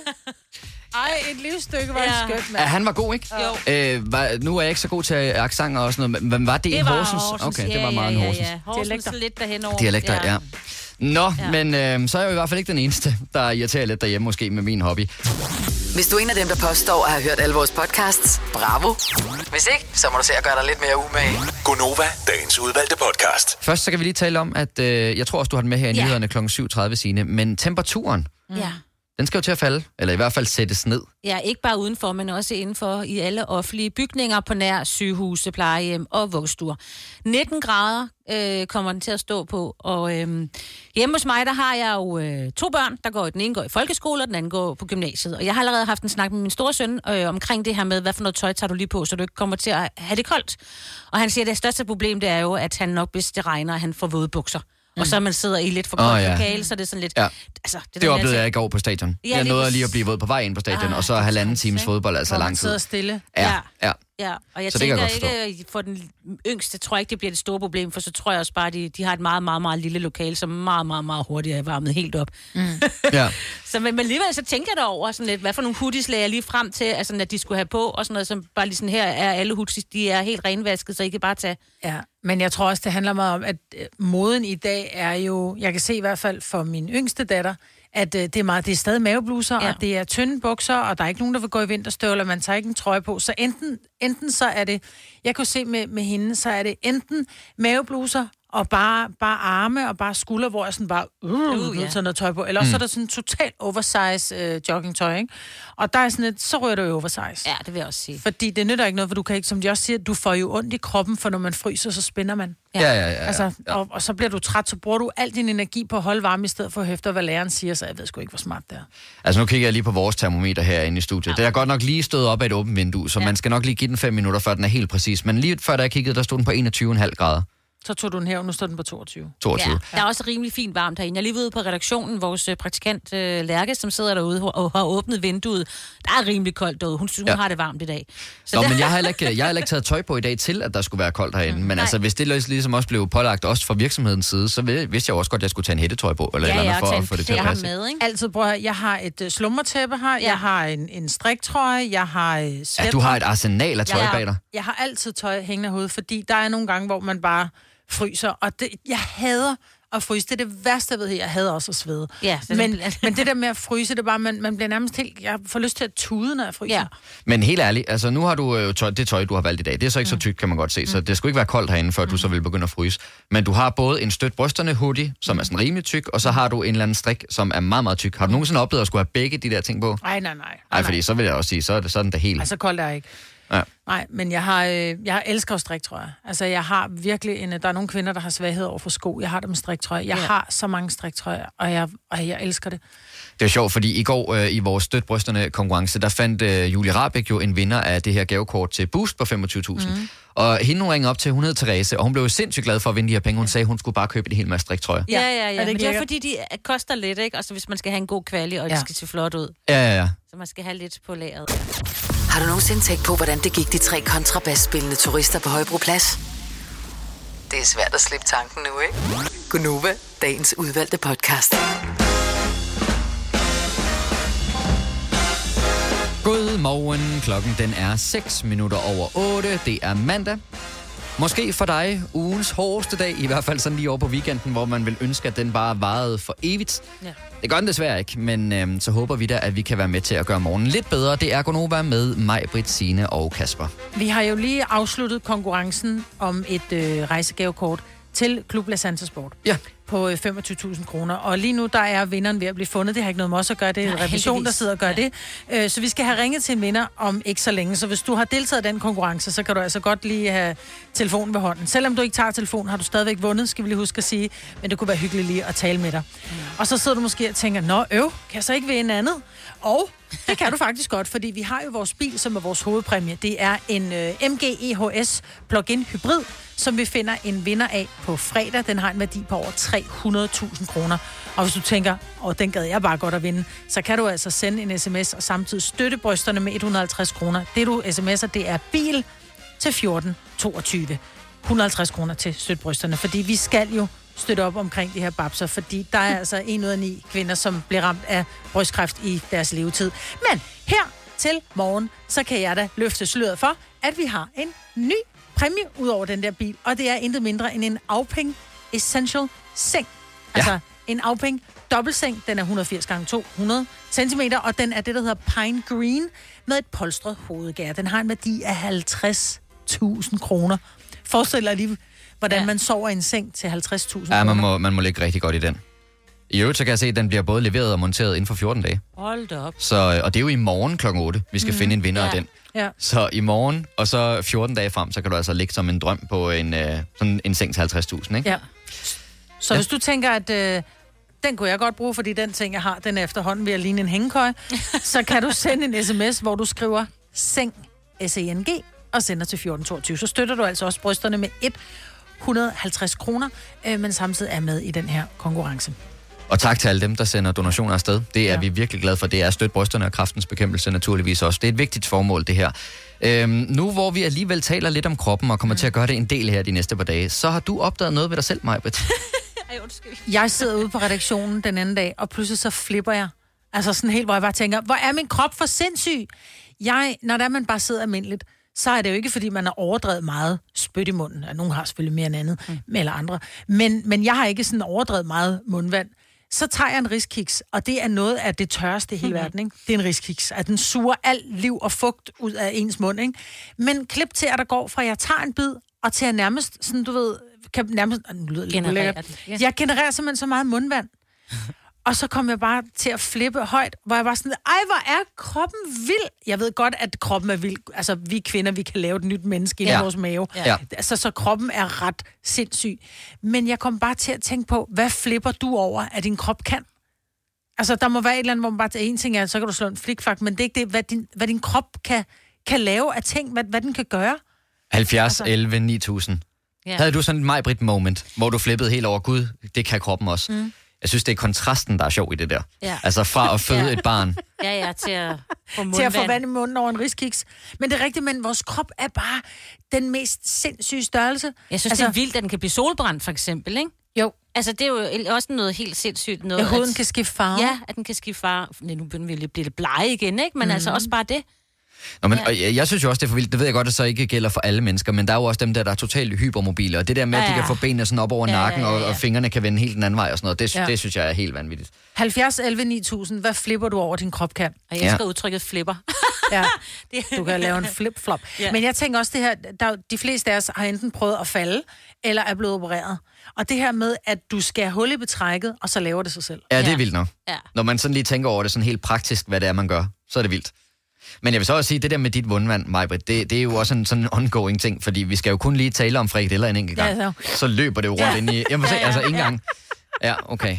Ej, et livsstykke var skønt, mand. Ja, han var god, ikke? Jo. Nu er jeg ikke så god til accenter og sådan noget, men var det i Horsens? Okay, det var meget en Horsens. Ja. Horsens lidt derhenover. Dialekter, ja. Nå, men så er jeg jo i hvert fald ikke den eneste, der irriterer lidt derhjemme måske med min hobby. Hvis du er en af dem, der påstår at have hørt alle vores podcasts, bravo. Hvis ikke, så må du se at gøre dig lidt mere umage. Gonova, dagens udvalgte podcast. Først så kan vi lige tale om, at jeg tror også, du har den med her i nyhederne kl. 7.30, Signe, men temperaturen, den skal jo til at falde, eller i hvert fald sættes ned. Ja, ikke bare udenfor, men også indenfor i alle offentlige bygninger på nær sygehuse, plejehjem og vuggestuer. 19 grader kommer den til at stå på, og hjemme hos mig, der har jeg jo 2 børn, den ene går i folkeskole, og den anden går på gymnasiet. Og jeg har allerede haft en snak med min store søn omkring det her med, hvad for noget tøj tager du lige på, så du ikke kommer til at have det koldt. Og han siger, at det største problem, det er jo, at han nok, hvis det regner, han får våde bukser. Og så man sidder i lidt for godt lokale, så det er sådan lidt... Ja. Altså, det oplevede jeg i går på stadion. Jeg nåede lige at blive våd på vej ind på stadion, og så 1,5 times fodbold, altså lang tid. Sidder stille. Ja, og jeg tænker ikke, for den yngste, tror jeg ikke, det bliver det store problem, for så tror jeg også bare, de har et meget, meget, meget lille lokale, som meget, meget, meget hurtigt er varmet helt op. Ja. Så, men alligevel så tænker jeg derover sådan lidt, hvad for nogle hoodies lagde jeg lige frem til, altså at de skulle have på, og sådan noget, som bare lige sådan her er alle hoodies, de er helt renvasket, så I kan bare tage. Ja, men jeg tror også, det handler meget om, at moden i dag er jo, jeg kan se i hvert fald for min yngste datter, at det er stadig mavebluser, og det er tynde bukser, og der er ikke nogen, der vil gå i vinterstøvler, man tager ikke en trøje på. Så enten så er det, jeg kunne se med hende, så er det enten mavebluser og bare arme og bare skulder, hvor jeg sådan bare sådan noget tøj på. Eller også så er der sådan totalt oversize joggingtøj, ikke? Og der er sådan et, så rører du jo oversize. Ja, det vil jeg også sige. Fordi det nytter ikke noget, for du kan ikke, som de også siger, du får jo ondt i kroppen, for når man fryser, så spænder man. Ja. Altså, og så bliver du træt, så bruger du al din energi på at holde varme, i stedet for at hæfte, hvad læreren siger, så jeg ved sgu ikke, hvor smart det er. Altså nu kigger jeg lige på vores termometer herinde i studiet. Det er godt nok lige stået op af et åbent vindue, så man skal nok lige give den 5 minutter, før den er helt præcis. Men lige før da jeg kiggede, der stod den på 21,5 grader. Så tog du den her, og nu står den på 22. Ja, der er også rimelig fint varmt herinde. Jeg er lige ude på redaktionen, vores praktikant Lærke, som sidder derude og har åbnet vinduet. Der er rimelig koldt derude. Hun har det varmt i dag. Så men jeg har heller ikke taget tøj på i dag til, at der skulle være koldt herinde. Men altså, hvis det ligesom også blev pålagt også fra virksomhedens side, så vidste jeg også godt, at jeg skulle tage en hættetøj på, eller eller andet for at få det til at passe. Med, ikke? Altid prøv at jeg har et slummertæppe her, jeg har en striktrøje, jeg har sweater. Ja, du har et arsenal af tøj bag dig. Jeg har altid tøj hængende hovedet, fordi der er nogle gange, hvor man bare fryser, og jeg hader at fryse. Det er det værste, jeg ved. Jeg hader også at svede. Ja, men det der med at fryse, det er bare, man bliver nærmest helt... Jeg får lyst til at tude, når jeg fryser. Ja. Men helt ærligt, altså nu har du det tøj, du har valgt i dag. Det er så ikke så tykt, kan man godt se. Så det skulle ikke være koldt herinde, før du så vil begynde at fryse. Men du har både en støt brysterne hoodie, som er sådan rimelig tyk, og så har du en eller anden strik, som er meget, meget tyk. Har du nogensinde oplevet at skulle have begge de der ting på? Nej, fordi så vil jeg også sige, så er det der helt... Altså koldt er jeg ikke. Ja. Nej, men jeg elsker strik-trøjer. Altså, jeg har virkelig der er nogle kvinder, der har svaghed over for sko. Jeg har dem med strik-trøjer. Jeg har så mange strik-trøjer, og jeg elsker det. Det er sjovt, fordi i går i vores støtbrysterne konkurrence, der fandt Julie Rabeck jo en vinder af det her gavekort til Boost på 25.000. Og hende hun ringede op til, hun hed Therese, og hun blev jo sindssygt glad for at vinde de her penge. Hun sagde, hun skulle bare købe det hele med striktrøjer. Ja. Men det er fordi, de koster lidt, ikke? Altså, hvis man skal have en god kvalitet, og det skal se flot ud. Ja. Så man skal have lidt på lageret. Har du nogensinde tænkt på, hvordan det gik de 3 kontrabasspillende turister på Højbroplads? Det er svært at slippe tanken nu, ikke? Gunova, dagens udvalgte podcast. Godmorgen, klokken den er 6 minutter over 8. Det er mandag. Måske for dig ugens hårdeste dag, i hvert fald sådan lige over på weekenden, hvor man vil ønske, at den bare varede for evigt. Ja. Det gør den desværre ikke, men så håber vi da, at vi kan være med til at gøre morgenen lidt bedre. Det er Gonova med mig, Britt, Signe og Kasper. Vi har jo lige afsluttet konkurrencen om et rejsegavekort til Klub La Santa Sport. Ja. På 25.000 kroner. Og lige nu, der er vinderen ved at blive fundet. Det har ikke noget med os at gøre. Det er en revision, der sidder og gør det. Så vi skal have ringet til en vinder om ikke så længe. Så hvis du har deltaget i den konkurrence, så kan du altså godt lige have telefonen ved hånden. Selvom du ikke tager telefonen, har du stadigvæk vundet, skal vi lige huske at sige. Men det kunne være hyggeligt lige at tale med dig. Og så sidder du måske og tænker, kan jeg så ikke vinde andet? Og det kan du faktisk godt, fordi vi har jo vores bil, som er vores hovedpræmie. Det er en MG EHS plug-in hybrid, som vi finder en vinder af på fredag. Den har en værdi på over 300.000 kroner. Og hvis du tænker, den gad jeg bare godt at vinde, så kan du altså sende en sms og samtidig støtte brysterne med 150 kroner. Det du sms'er, det er bil til 1422. 150 kroner til støttebrysterne, fordi vi skal jo støtte op omkring de her babser, fordi der er altså 1 ud af 9 kvinder, som bliver ramt af brystkræft i deres levetid. Men her til morgen, så kan jeg da løfte sløret for, at vi har en ny præmie ud over den der bil, og det er intet mindre end en Auping Essential seng. Altså en Auping dobbeltseng, den er 180 x 200 cm, og den er det, der hedder Pine Green, med et polstret hovedgær. Den har en værdi af 50.000 kroner. Forestil dig lige, hvordan man sover i en seng til 50.000 kroner. Ja, man må ligge rigtig godt i den. I øvrigt, så kan jeg se, at den bliver både leveret og monteret inden for 14 dage. Hold da op. Så, og det er jo i morgen kl. 8, vi skal finde en vinder af den. Ja. Så i morgen, og så 14 dage frem, så kan du altså ligge som en drøm på sådan en seng til 50.000, ikke? Ja. Så hvis du tænker, at den kunne jeg godt bruge, fordi den ting, jeg har, den er efterhånden ved at ligne en hængekøj, så kan du sende en sms, hvor du skriver seng, SENG, og sender til 1422. Så støtter du altså også brysterne med 150 kroner, men samtidig er med i den her konkurrence. Og tak til alle dem, der sender donationer afsted. Det er vi virkelig glade for. Det er støt brysterne og Kræftens Bekæmpelse naturligvis også. Det er et vigtigt formål, det her. Nu hvor vi alligevel taler lidt om kroppen og kommer til at gøre det en del her de næste par dage, så har du opdaget noget ved dig selv, Maj-Brit. Jeg sidder ude på redaktionen den anden dag, og pludselig så flipper jeg. Altså sådan helt, hvor jeg bare tænker, hvor er min krop for sindssyg? Når der man bare sidder almindeligt, så er det jo ikke, fordi man har overdrevet meget spyt i munden. Nogle har selvfølgelig mere end andet, eller andre. Men jeg har ikke sådan overdrevet meget mundvand. Så tager jeg en riskiks, og det er noget af det tørreste i hele verden, ikke? Det er en riskiks, at den suger alt liv og fugt ud af ens mund, ikke? Men klip til, at der går fra, at jeg tager en bid, og til at nærmest sådan, du ved, kan nærmest... Nu lyder det lidt. Jeg genererer simpelthen så meget mundvand. Og så kom jeg bare til at flippe højt, hvor jeg var sådan, ej, hvor er kroppen vild. Jeg ved godt, at kroppen er vild. Altså, vi kvinder, vi kan lave et nyt menneske i vores mave. Ja. Altså, så kroppen er ret sindssyg. Men jeg kom bare til at tænke på, hvad flipper du over, at din krop kan? Altså, der må være et eller andet, hvor man bare en ting er, så kan du slå en flikfak, men det er ikke det, hvad din krop kan lave af ting, hvad den kan gøre. 70, 11, 9000. Ja. Havde du sådan et Maj-Brit moment, hvor du flippede helt over, gud, det kan kroppen også. Jeg synes, det er kontrasten, der er sjov i det der. Ja. Altså fra at føde et barn. Til at få mundvand. Til at få vand i munden over en riskiks. Men det er rigtigt, men vores krop er bare den mest sindssyge størrelse. Jeg synes, det er vildt, at den kan blive solbrændt, for eksempel, ikke? Jo. Altså, det er jo også noget helt sindssygt. Noget, at huden kan skifte farve. Ja, at den kan skifte farve. Nu begynder vi at blive lidt blege igen, ikke? Men altså også bare det. Nå, men, jeg synes jo også, det er for vildt. Det ved jeg godt, at så ikke gælder for alle mennesker, men der er jo også dem der er totalt hypermobile, og det der med, at de kan få benene sådan op over nakken, og fingrene kan vende helt den anden vej og sådan noget, det synes jeg er helt vanvittigt. 70, 11, 9000, hvad flipper du over, din krop kan? Og jeg elsker udtrykket flipper. Du kan lave en flip-flop. Men jeg tænker også det her, de fleste af os har enten prøvet at falde, eller er blevet opereret. Og det her med, at du skal hul i betrækket, og så laver det sig selv. Ja, det er vildt nok. Ja. Når man sådan lige tænker over det sådan helt praktisk, hvad det er, man gør, så er det vildt. Men jeg vil så også sige, det der med dit mundvand, Maj-Brit, det er jo også sådan en ongoing ting, fordi vi skal jo kun lige tale om frikadeller en enkelt gang. Så løber det jo rundt ind i... Jamen, altså ikke engang... Ja, okay.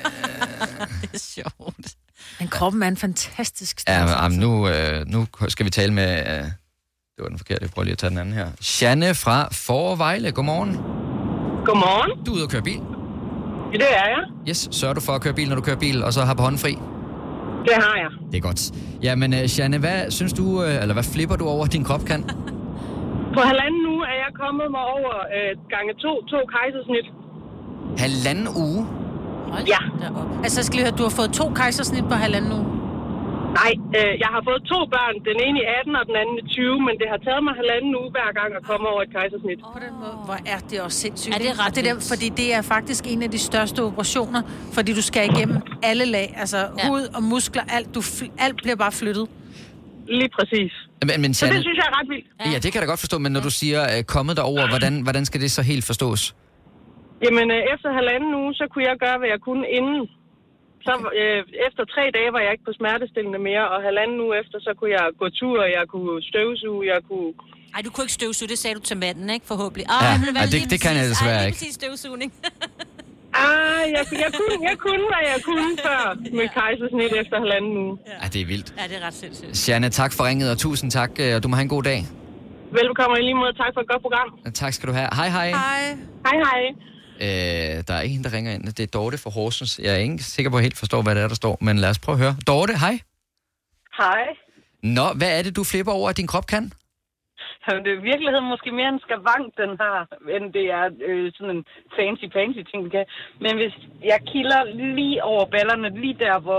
Det er sjovt. Men kroppen er en fantastisk størrelse. Ja, nu skal vi tale med... det var den forkerte, jeg prøver lige at tage den anden her. Janne fra Forvejle, godmorgen. Godmorgen. Du er ude at køre bil? Ja, det er jeg. Yes, sørger du for at køre bil, når du kører bil, og så har på hånden fri? Det har jeg. Det er godt. Jamen, Janne, hvad synes du, eller hvad flipper du over, din krop kan? På 1,5 uge er jeg kommet mig over gange 2 kejsersnit. 1,5 uge? Ja. Altså, skal jeg høre, du har fået 2 kejsersnit på 1,5 uge? Nej, jeg har fået 2 børn. Den ene i 18 og den anden i 20, men det har taget mig 1,5 uge hver gang at komme over et kejsersnit. På den måde, hvor er det også sindssygt. Er det ret det der, fordi det er faktisk en af de største operationer, fordi du skal igennem alle lag, altså hud og muskler, alt bliver bare flyttet. Lige præcis. Men så det synes jeg er ret vildt. Ja, det kan jeg da godt forstå, men når du siger kommet derover, hvordan skal det så helt forstås? Jamen, efter 1,5 uge, så kunne jeg gøre, hvad jeg kunne inden. Så efter 3 dage var jeg ikke på smertestillende mere, og 1,5 uge efter, så kunne jeg gå tur, jeg kunne støvsuge, jeg kunne... Ej, du kunne ikke støvsuge, det sagde du til manden, ikke? Forhåbentlig. Det kan jeg desværre ikke. Lige præcis støvsugning. Jeg kunne, hvad jeg kunne før med kejsersnit efter 1,5 uge. Ja, det er vildt. Ja, det er ret sindssygt. Janne, tak for ringet, og tusind tak, og du må have en god dag. Velbekomme i lige måde. Tak for et godt program. Tak skal du have. Hej, hej. Hej. Der er en, der ringer ind. Det er Dorte fra Horsens. Jeg er ikke sikker på, at jeg helt forstår, hvad det er, der står, men lad os prøve at høre. Dorte, hej. Hej. Nå, hvad er det, du flipper over, at din krop kan? Jamen, det er i virkeligheden måske mere en skavank, den har, end det er sådan en fancy ting, den kan. Men hvis jeg kilder lige over ballerne, lige der, hvor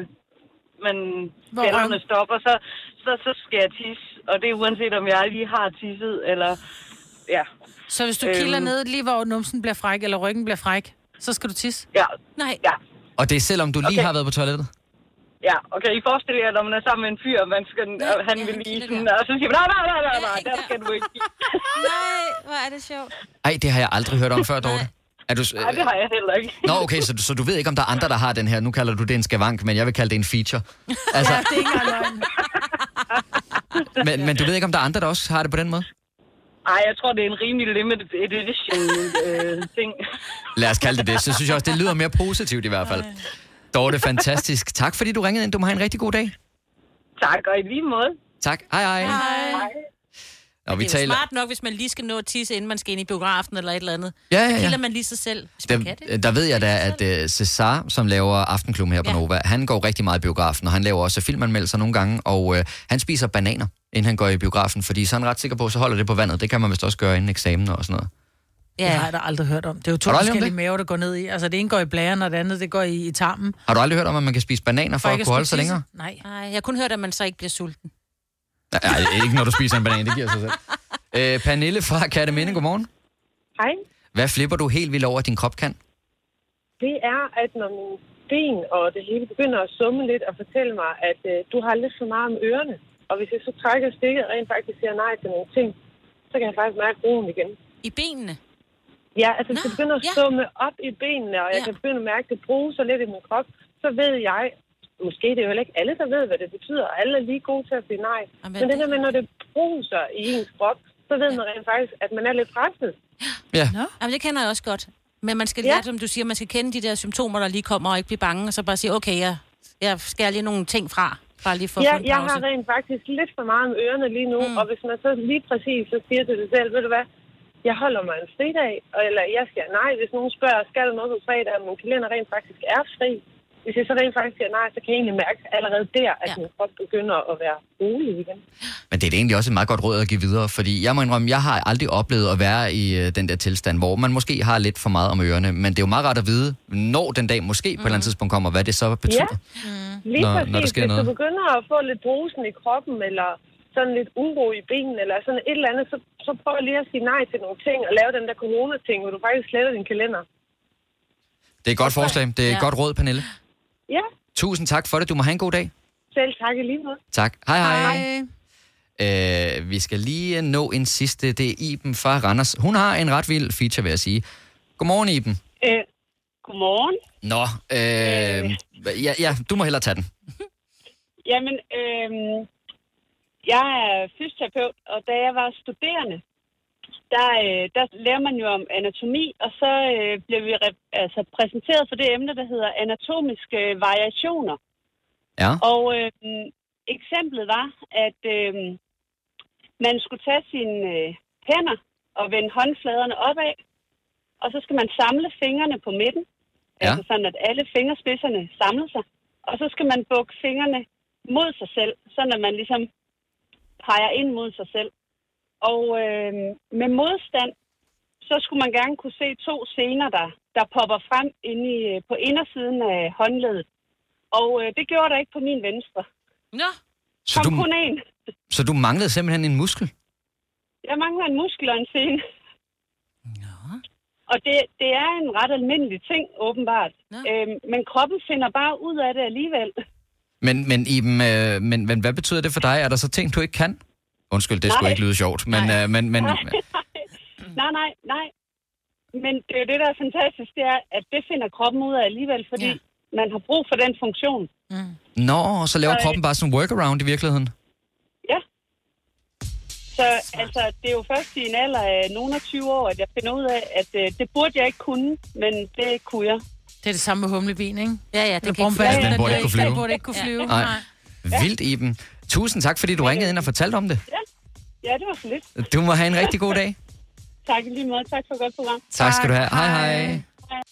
ballerne stopper, så skal jeg tisse. Og det er uanset, om jeg lige har tisset, eller... Ja. Så hvis du kilder ned lige hvor numsen bliver fræk, eller ryggen bliver fræk, så skal du tisse? Ja. Nej. Ja. Og det er selvom du lige har været på toilettet? Ja, okay. I forestiller jer, når man er sammen med en fyr, han vil lige sådan, og så siger man, nej, der skal du ikke. Nej, hvor er det sjovt. Ej, det har jeg aldrig hørt om før, Dorte. Nej, det har jeg heller ikke. Nå, okay, så du ved ikke, om der er andre, der har den her. Nu kalder du det en skavank, men jeg vil kalde det en feature. Altså... Ja, det er ikke engang men du ved ikke, om der er andre, der også har det på den måde? Nej, jeg tror, det er en rimelig limited edition ting. Lad os kalde det. Så synes jeg også, det lyder mere positivt i hvert fald. Dorte, fantastisk. Tak fordi du ringede ind. Du må have en rigtig god dag. Tak, og i lige måde. Tak. Hej. Og det er jo smart nok, hvis man lige skal nå at tisse, inden man skal ind i biografen eller et eller andet. Ja. Så kilder man lige sig selv, hvis man kan det. Der ved jeg da, at Cesar, som laver Aftenklubben her på Nova, han går rigtig meget i biografen, og han laver også filmanmeldelser nogle gange, og han spiser bananer, inden han går i biografen, fordi så er han ret sikker på, så holder det på vandet. Det kan man vist også gøre inden eksamen og sådan noget. Ja. Det har jeg da aldrig hørt om. Det er jo 2 forskellige maver, der går ned i. Altså, det ene går i blæren, og det andet, det går i tarmen. Har du aldrig hørt om, at man kan spise bananer for at kunne holde sig længere? Nej. Jeg har kun hørt, at man så ikke bliver sulten. Nej, ikke når du spiser en banan, det giver sig selv. Pernille fra Kerteminde, godmorgen. Hej. Hvad flipper du helt vildt over, at din krop kan? Det er, at når min ben og det hele begynder at summe lidt og fortælle mig, at du har lidt for meget om ørerne. Og hvis jeg så trækker stikket og rent faktisk siger nej til nogle ting, så kan jeg faktisk mærke roen igen. I benene? Ja, altså hvis det begynder at stumme op i benene, og jeg kan begynde at mærke, at det bruser lidt i min krop, så ved jeg, måske det er jo heller ikke alle, der ved, hvad det betyder, og alle er lige gode til at sige nej. Men det der med, når det bruser i ens krop, så ved man rent faktisk, at man er lidt presset. Ja. Jamen, det kender jeg også godt. Men man skal, som du siger, man skal kende de der symptomer, der lige kommer, og ikke blive bange, og så bare sige, okay, jeg skærer lige nogle ting fra. Bare lige for jeg har rent faktisk lidt for meget med ørerne lige nu, og hvis man så lige præcis så siger til sig selv, ved du hvad, jeg holder mig en fridag, eller jeg skal nej, hvis nogen spørger, skal der noget på fredag, og min kalender rent faktisk er fri. Hvis jeg så rent faktisk siger nej, så kan jeg egentlig mærke allerede der, at min krop begynder at være rolig igen. Men det er egentlig også et meget godt råd at give videre, fordi jeg må indrømme, jeg har aldrig oplevet at være i den der tilstand, hvor man måske har lidt for meget om ørerne, men det er jo meget rart at vide, når den dag måske på et eller andet tidspunkt kommer, hvad det så betyder. Lige præcis. Hvis du begynder at få lidt brusen i kroppen, eller sådan lidt uro i benene, eller sådan et eller andet, så prøv lige at sige nej til nogle ting, og lave den der corona-ting, hvor du faktisk sletter din kalender. Det er et godt forslag. Det er et godt råd, Pernille. Ja. Tusind tak for det. Du må have en god dag. Selv tak i lige måde. Tak. Hej. Vi skal lige nå en sidste. Det er Iben fra Randers. Hun har en ret vild feature, vil jeg sige. Godmorgen, Iben. Godmorgen. Nå, du må hellere tage den. Jamen, jeg er fysioterapeut, og da jeg var studerende, der lærer man jo om anatomi, og så bliver vi præsenteret for det emne, der hedder anatomiske variationer. Ja. Og eksemplet var, at man skulle tage sine hænder og vende håndfladerne opad, og så skal man samle fingrene på midten, altså sådan, at alle fingerspidserne samler sig, og så skal man bukke fingrene mod sig selv, sådan at man ligesom peger ind mod sig selv. Og med modstand, så skulle man gerne kunne se 2 sener, der popper frem inde på indersiden af håndledet. Og det gjorde der ikke på min venstre. Nå. Kun én. Så du manglede simpelthen en muskel? Jeg mangler en muskel og en sene. Nå. Og det er en ret almindelig ting, åbenbart. Men kroppen finder bare ud af det alligevel. Men Iben, men hvad betyder det for dig? Er der så ting, du ikke kan? Undskyld, det skulle ikke lyde sjovt, men... Nej. Nej. Men det er jo det, der er fantastisk, det er, at det finder kroppen ud af alligevel, fordi man har brug for den funktion. Nå, så laver kroppen bare sådan en workaround i virkeligheden? Ja. Så altså, det er jo først i en alder af nogle af 20 år, at jeg finder ud af, at det burde jeg ikke kunne, men det kunne jeg. Det er det samme med humlebien, ikke? Ja, det den burde ikke kunne flyve. Den burde ikke kunne flyve. Nej. Vildt, Iben. Tusind tak, fordi du ringede ind og fortalte om det. Ja, det var så lidt. Du må have en rigtig god dag. Tak i lige måde. Tak for et godt program. Tak skal du have. Hej.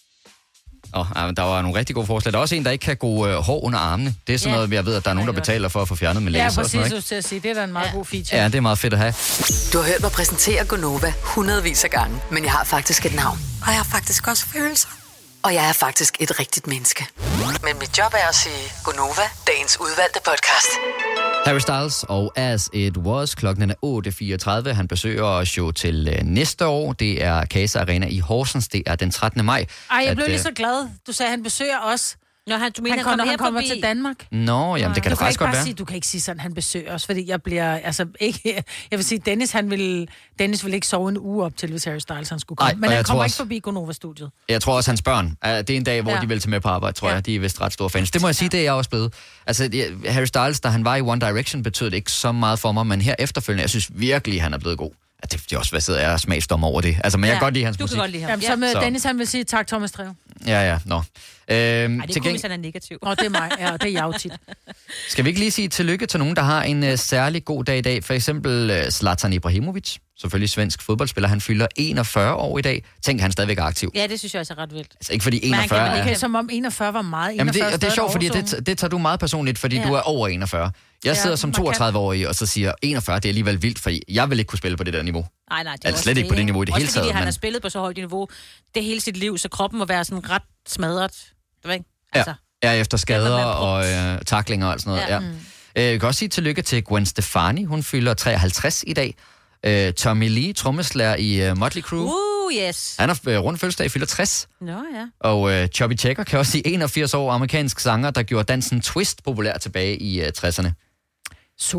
Der var nogle rigtig gode forslag. Der er også en, der ikke kan gå hår under armene. Det er sådan noget, jeg ved, at der er nogen, der betaler for at få fjernet med laser. Ja, præcis, du skal sige. Det er da en meget god feature. Ja, det er meget fedt at have. Du har hørt mig præsentere Gonova hundredvis af gange, men jeg har faktisk et navn. Og jeg har faktisk også følelser. Og jeg er faktisk et rigtigt menneske. Men mit job er at sige Gonova, dagens udvalgte podcast. Harry Styles og As It Was. Klokken er 8.34. Han besøger os jo til næste år. Det er Casa Arena i Horsens. Det er den 13. maj. Jeg blev lige så glad. Du sagde, at han besøger os. Du mener, han kommer til Danmark. Nå, jamen det kan da faktisk godt være. Du kan ikke sige sådan, han besøger os, fordi jeg bliver, ikke... Jeg vil sige, Dennis vil ikke sove en uge op til, hvis Harry Styles han skulle komme. Men han kommer ikke forbi Gonova-studiet. Jeg tror også, hans børn, det er en dag, hvor de vil tage med på arbejde, tror jeg. De er vist ret store fans. Det må jeg sige, det er jeg også blevet. Altså, Harry Styles, da han var i One Direction, betød det ikke så meget for mig, men her efterfølgende, jeg synes virkelig, han er blevet god. Det er også, hvad sidder jeg og smagsdommer over det. Altså, men jeg kan godt lide hans musik. Du kan godt lide ham. Jamen, så Dennis, han vil sige tak, Thomas Treve. Ja, nå. Det er kun, hvis han er negativ. Det er mig. Ja, det er jeg jo tit. Skal vi ikke lige sige tillykke til nogen, der har en særlig god dag i dag? For eksempel Zlatan Ibrahimovic, selvfølgelig svensk fodboldspiller. Han fylder 41 år i dag. Tænk, han stadigvæk er aktiv. Ja, det synes jeg også er ret vildt. Altså ikke fordi 41 er... Okay, som om 41 var meget. 41 Jamen det er sjovt, fordi det tager du meget personligt, fordi du er over 41. Jeg sidder som 32-årig og så siger 41, det er alligevel vildt, fordi jeg vil ikke kunne spille på det der niveau. Nej, det er altså, slet ikke på det niveau i det hele taget. Også fordi han har spillet på så højt niveau det hele sit liv, så kroppen må være sådan ret smadret. Altså, efter skader og tacklinger og sådan noget. Ja. Jeg kan også sige tillykke til Gwen Stefani. Hun fylder 53 i dag. Tommy Lee, trommeslager i Motley Crue. Yes. Han har rundt fødselsdag, fylder 60. Nå, ja. Og Chubby Checker kan også sige 81 år, amerikansk sanger, der gjorde dansen twist populær tilbage i 60'erne. Super.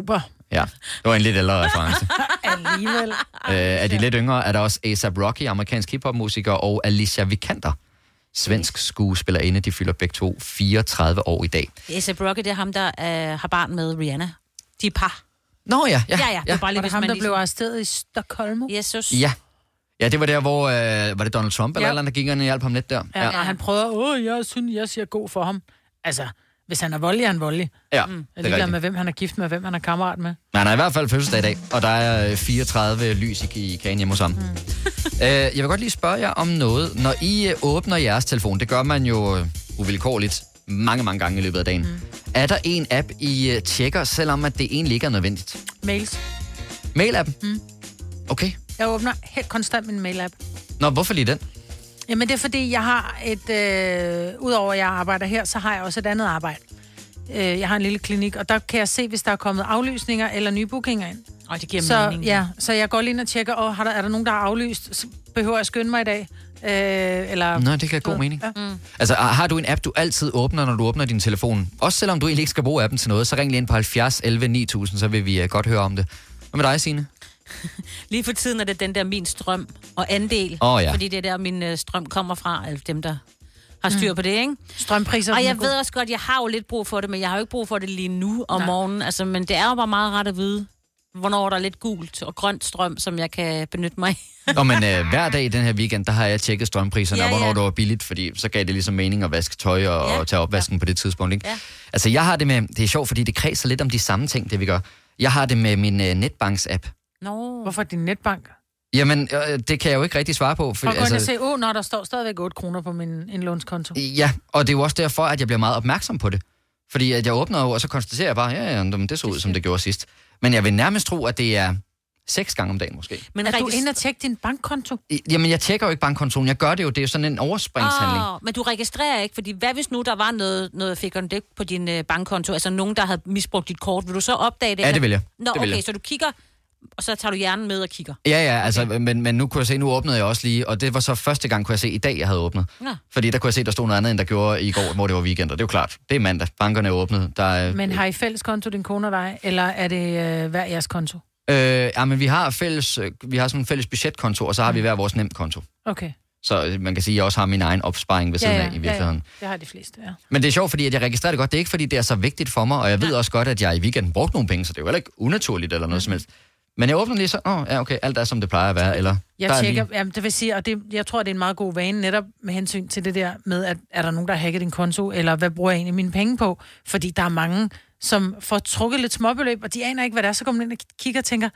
Ja, det var en lidt ældre reference. Alligevel. Er de lidt yngre, er der også A$AP Rocky, amerikansk hiphop-musiker, og Alicia Vikander, svensk skuespillerinde. De fylder begge to 34 år i dag. A$AP Rocky, det er ham, der har barn med Rihanna. De er par. Nå ja. Det er bare lige, var det ham, der blev arresteret i Stockholm? Jesus. Ja, det var der, hvor... var det Donald Trump eller der gik og hjalp ham lidt der? Ja, han prøvede, jeg synes, jeg siger god for ham. Altså, hvis han er voldelig, er han voldelig. Ja, det er rigtigt. Med hvem han er gift med, hvem han er kammerat med. Men han har i hvert fald fødselsdag i dag, og der er 34 lys i kagen hjemme hos ham. Jeg vil godt lige spørge jer om noget. Når I åbner jeres telefon, det gør man jo uvilkårligt mange gange i løbet af dagen. Er der en app, I tjekker, selvom at det egentlig ikke er nødvendigt? Mails. Mail-appen? Okay. Jeg åbner helt konstant min mail-app. Nå, hvorfor lige den? Jamen det er fordi, jeg har udover at jeg arbejder her, så har jeg også et andet arbejde. Jeg har en lille klinik, og der kan jeg se, hvis der er kommet aflysninger eller nye bookinger ind. Og det giver mening. Ja, så jeg går lige ind og tjekker, er der nogen, der har aflyst? Så behøver jeg at skynde mig i dag? Eller... Nå, det kan god mening. Ja. Altså, har du en app, du altid åbner, når du åbner din telefon? Også selvom du egentlig ikke skal bruge appen til noget, så ring lige ind på 70 11 9000, så vil vi godt høre om det. Hvad med dig, Signe? Lige for tiden er det den der min strøm og andel. Ja. Fordi det er der, min strøm kommer fra, altså dem, der har styr på det, ikke? Strømpriser. Og jeg ved også godt, jeg har jo lidt brug for det, men jeg har jo ikke brug for det lige nu om morgenen. Altså, men det er jo bare meget rart at vide, hvornår der er lidt gult og grønt strøm, som jeg kan benytte mig af. Nå, men hver dag i den her weekend, der har jeg tjekket strømpriserne, og hvornår det var billigt, fordi så gav det ligesom mening at vaske tøj og tage opvasken på det tidspunkt, ikke? Ja. Altså, jeg har det med, det er sjovt, fordi det kredser lidt om de samme ting, det vi gør. Jeg har det med min netbanks-app. Nå. Hvorfor din netbank? Jamen, det kan jeg jo ikke rigtig svare på. For at se, når der står stadigvæk 8 kroner på min indlånskonto. Ja, og det er jo også derfor, at jeg bliver meget opmærksom på det. Fordi at jeg åbner jo, og så konstaterer jeg bare, det så ud, som det gjorde sidst. Men jeg vil nærmest tro, at det er 6 gange om dagen måske. Men er du inde og tjekke din bankkonto? Jamen, jeg tjekker jo ikke bankkontoen. Jeg gør det jo. Det er jo sådan en overspringshandling. Men du registrerer ikke, fordi hvad hvis nu der var noget fikondæk på din bankkonto? Altså nogen, der havde misbrugt dit kort. Vil du så opdage det? Ja, det vil jeg. Nå, okay, så du kigger... Og så tager du hjernen med og kigger. Ja, altså, okay. men nu kunne jeg se, nu åbnede jeg også lige, og det var så første gang, kunne jeg se, i dag, jeg havde åbnet. Ja. Fordi der kunne jeg se, der stod noget andet, end der gjorde i går, hvor det var weekend, og det er jo klart. Det er mandag, bankerne er åbnet. Men har I fælles konto, din kone og dig, eller er det hver jeres konto? Men vi har sådan en fælles budgetkonto, og så har vi hver vores nemkonto. Okay. Så man kan sige, at jeg også har min egen opsparing ved siden af i virkeligheden. Ja. Det har de fleste, ja. Men det er sjovt, fordi at jeg registrerer det godt. Det er ikke, fordi det er så vigtigt for mig, og jeg ved også godt, at jeg i weekenden brugte nogle penge, så det er jo heller ikke unaturligt eller noget som helst. Men jeg åbner lige så, okay, alt er, som det plejer at være, eller... Jeg tjekker, det vil sige, og jeg tror, det er en meget god vane, netop med hensyn til det der med, at er der nogen, der har hacket din konto, eller hvad bruger jeg egentlig mine penge på? Fordi der er mange, som får trukket lidt småbeløb, og de aner ikke, hvad det er, så kommer man ind og kigger og tænker,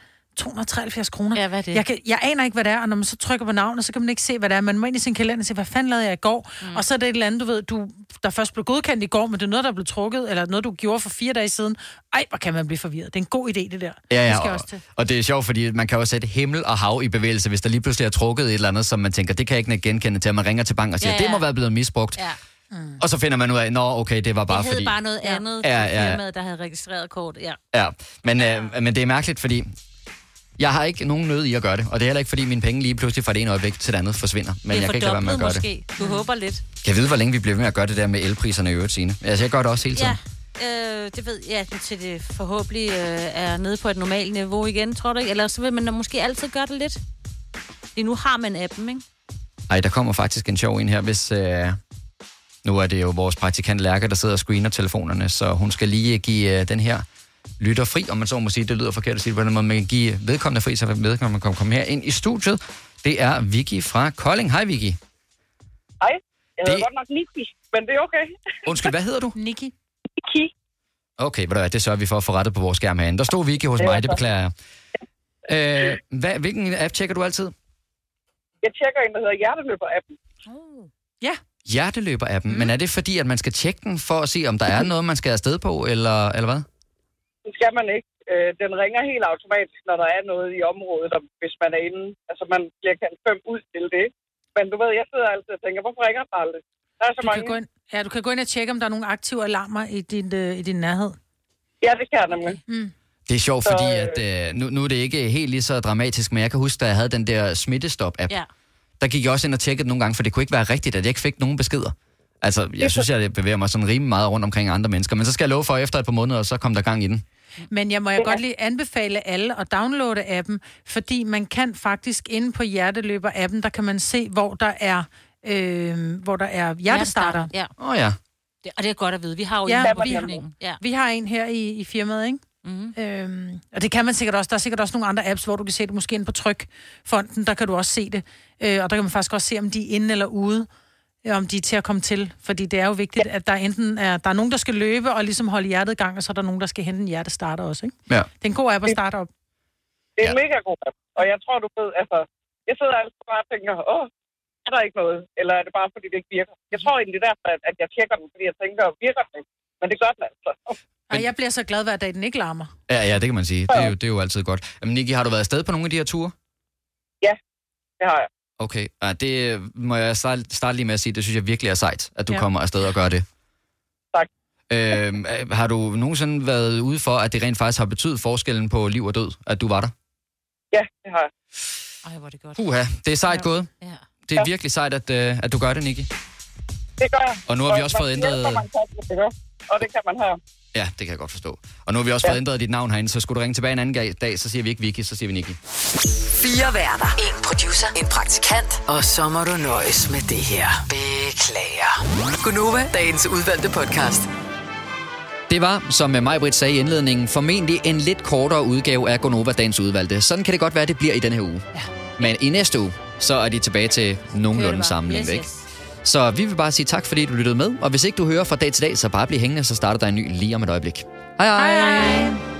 273 kroner. Ja, hvad er det? Jeg aner ikke, hvad det er, og når man så trykker på navnet, så kan man ikke se, hvad det er. Man må ind i sin kalender og se, hvad fanden lavede jeg i går? Og så er det et eller andet, du ved, der først blev godkendt i går, men det er noget, der blev trukket, eller noget, du gjorde for 4 dage siden. Ej, hvor kan man blive forvirret. Det er en god idé, det der. Ja, det skal også til. Og det er sjovt, fordi man kan jo sætte himmel og hav i bevægelse, hvis der lige pludselig er trukket et eller andet, som man tænker, det kan jeg ikke genkende til, at man ringer til bank og siger, det må være blevet misbrugt. Ja. Og så finder man ud af, okay, det var bare fordi... Det bare noget andet, firmaet, der havde registreret kort, Ja, men det er mærkeligt, fordi... Jeg har ikke nogen nød i at gøre det, og det er heller ikke, fordi mine penge lige pludselig fra det ene øjeblik til det andet forsvinder. Men jeg kan ikke lade være med at gøre måske. Du håber lidt. Kan jeg vide, hvor længe vi bliver ved med at gøre det der med elpriserne i øvrigt, Signe? Altså, jeg gør det også hele tiden. Ja, det ved jeg, til det forhåbentlig er nede på et normalt niveau igen, tror du ikke? Eller så vil man da måske altid gøre det lidt. Fordi nu har man appen, ikke? Ej, der kommer faktisk en sjov en her, hvis... Nu er det jo vores praktikant Lærke, der sidder og screener telefonerne, så hun skal lige give den her... lytter fri, om man så må sige, det lyder forkert at sige, hvordan man kan give vedkommende fri, så vedkommende kan komme her ind i studiet. Det er Vicky fra Kolding. Hej, Vicky. Hej. Jeg hedder godt nok Nikki, men det er okay. Undskyld, hvad hedder du? Nikki. Okay, det sørger vi for at få rettet på vores skærm herinde. Der stod Vicky hos mig, det beklager jeg. Hvilken app tjekker du altid? Jeg tjekker en, der hedder Hjerteløber-appen. Ja. Hjerteløber-appen, men er det fordi, at man skal tjekke den for at se, om der er noget, man skal afsted på, eller hvad? Det skal man ikke. Den ringer helt automatisk, når der er noget i området, hvis man er inde. Altså, man bliver kaldt 5 ud til det. Men du ved, jeg sidder altid og tænker, hvorfor ringer den aldrig? Der er så mange. Du kan gå ind og tjekke, om der er nogle aktive alarmer i din nærhed. Ja, det kan jeg nemlig. Det er sjovt, fordi at, nu er det ikke helt lige så dramatisk, men jeg kan huske, da jeg havde den der smittestop-app. Ja. Der gik jeg også ind og tjekkede nogle gange, for det kunne ikke være rigtigt, at jeg ikke fik nogen beskeder. Altså, jeg synes, jeg bevæger mig sådan rimelig meget rundt omkring andre mennesker, men så skal jeg love for, efter et par måneder, så kom der gang i den. Men jeg må godt lige anbefale alle at downloade appen, fordi man kan faktisk inde på Hjerteløber-appen, der kan man se, hvor der er hjertestarter. Ja. Ja. Og det er godt at vide. Vi har jo vi har en her i firmaet, ikke? Mm-hmm. Og det kan man sikkert også. Der er sikkert også nogle andre apps, hvor du kan se det måske inde på Trykfonden, der kan du også se det. Og der kan man faktisk også se, om de er inde eller ude, om de er til at komme til. Fordi det er jo vigtigt, at der enten der er nogen, der skal løbe og ligesom holde hjertet i gang, og så er der nogen, der skal hente en hjertestarter også, ikke? Ja. Det er en god app at starte op. Det er en mega god app, og jeg tror, du ved, altså, jeg sidder altid bare og tænker, er der ikke noget? Eller er det bare, fordi det ikke virker? Jeg tror egentlig derfor, at jeg tjekker den, fordi jeg tænker, virker den ikke? Men det gør den altså. Og jeg bliver så glad hver dag, den ikke larmer. Ja, det kan man sige. Det er jo altid godt. Men Nikki, har du været afsted på nogle af de her ture? Ja, det har jeg. Okay, det må jeg starte lige med at sige, det synes jeg virkelig er sejt, at du kommer afsted og gør det. Tak. Har du nogensinde været ude for, at det rent faktisk har betydet forskellen på liv og død, at du var der? Ja, det har jeg. Ej, hvor er det godt. Det er sejt gået. Ja. Det er virkelig sejt, at du gør det, Nikki. Det gør jeg. Og nu har vi også fået ændret... Og det kan man have. Ja, det kan jeg godt forstå. Og nu har vi også fået ændret dit navn herinde, så skulle du ringe tilbage en anden dag, så siger vi ikke Vicky, så siger vi Nikki. 4 værter, 1 producer, en praktikant, og så må du nøjes med det her. Beklager. Gunova, dagens udvalgte podcast. Det var, som Maj-Brit sagde i indledningen, formentlig en lidt kortere udgave af Gunova, dagens udvalgte. Sådan kan det godt være, det bliver i denne her uge. Ja. Men i næste uge, så er de tilbage til nogenlunde sammenligning, ikke? Så vi vil bare sige tak, fordi du lyttede med. Og hvis ikke du hører fra dag til dag, så bare bliv hængende, så starter der en ny lige om et øjeblik. Hej hej!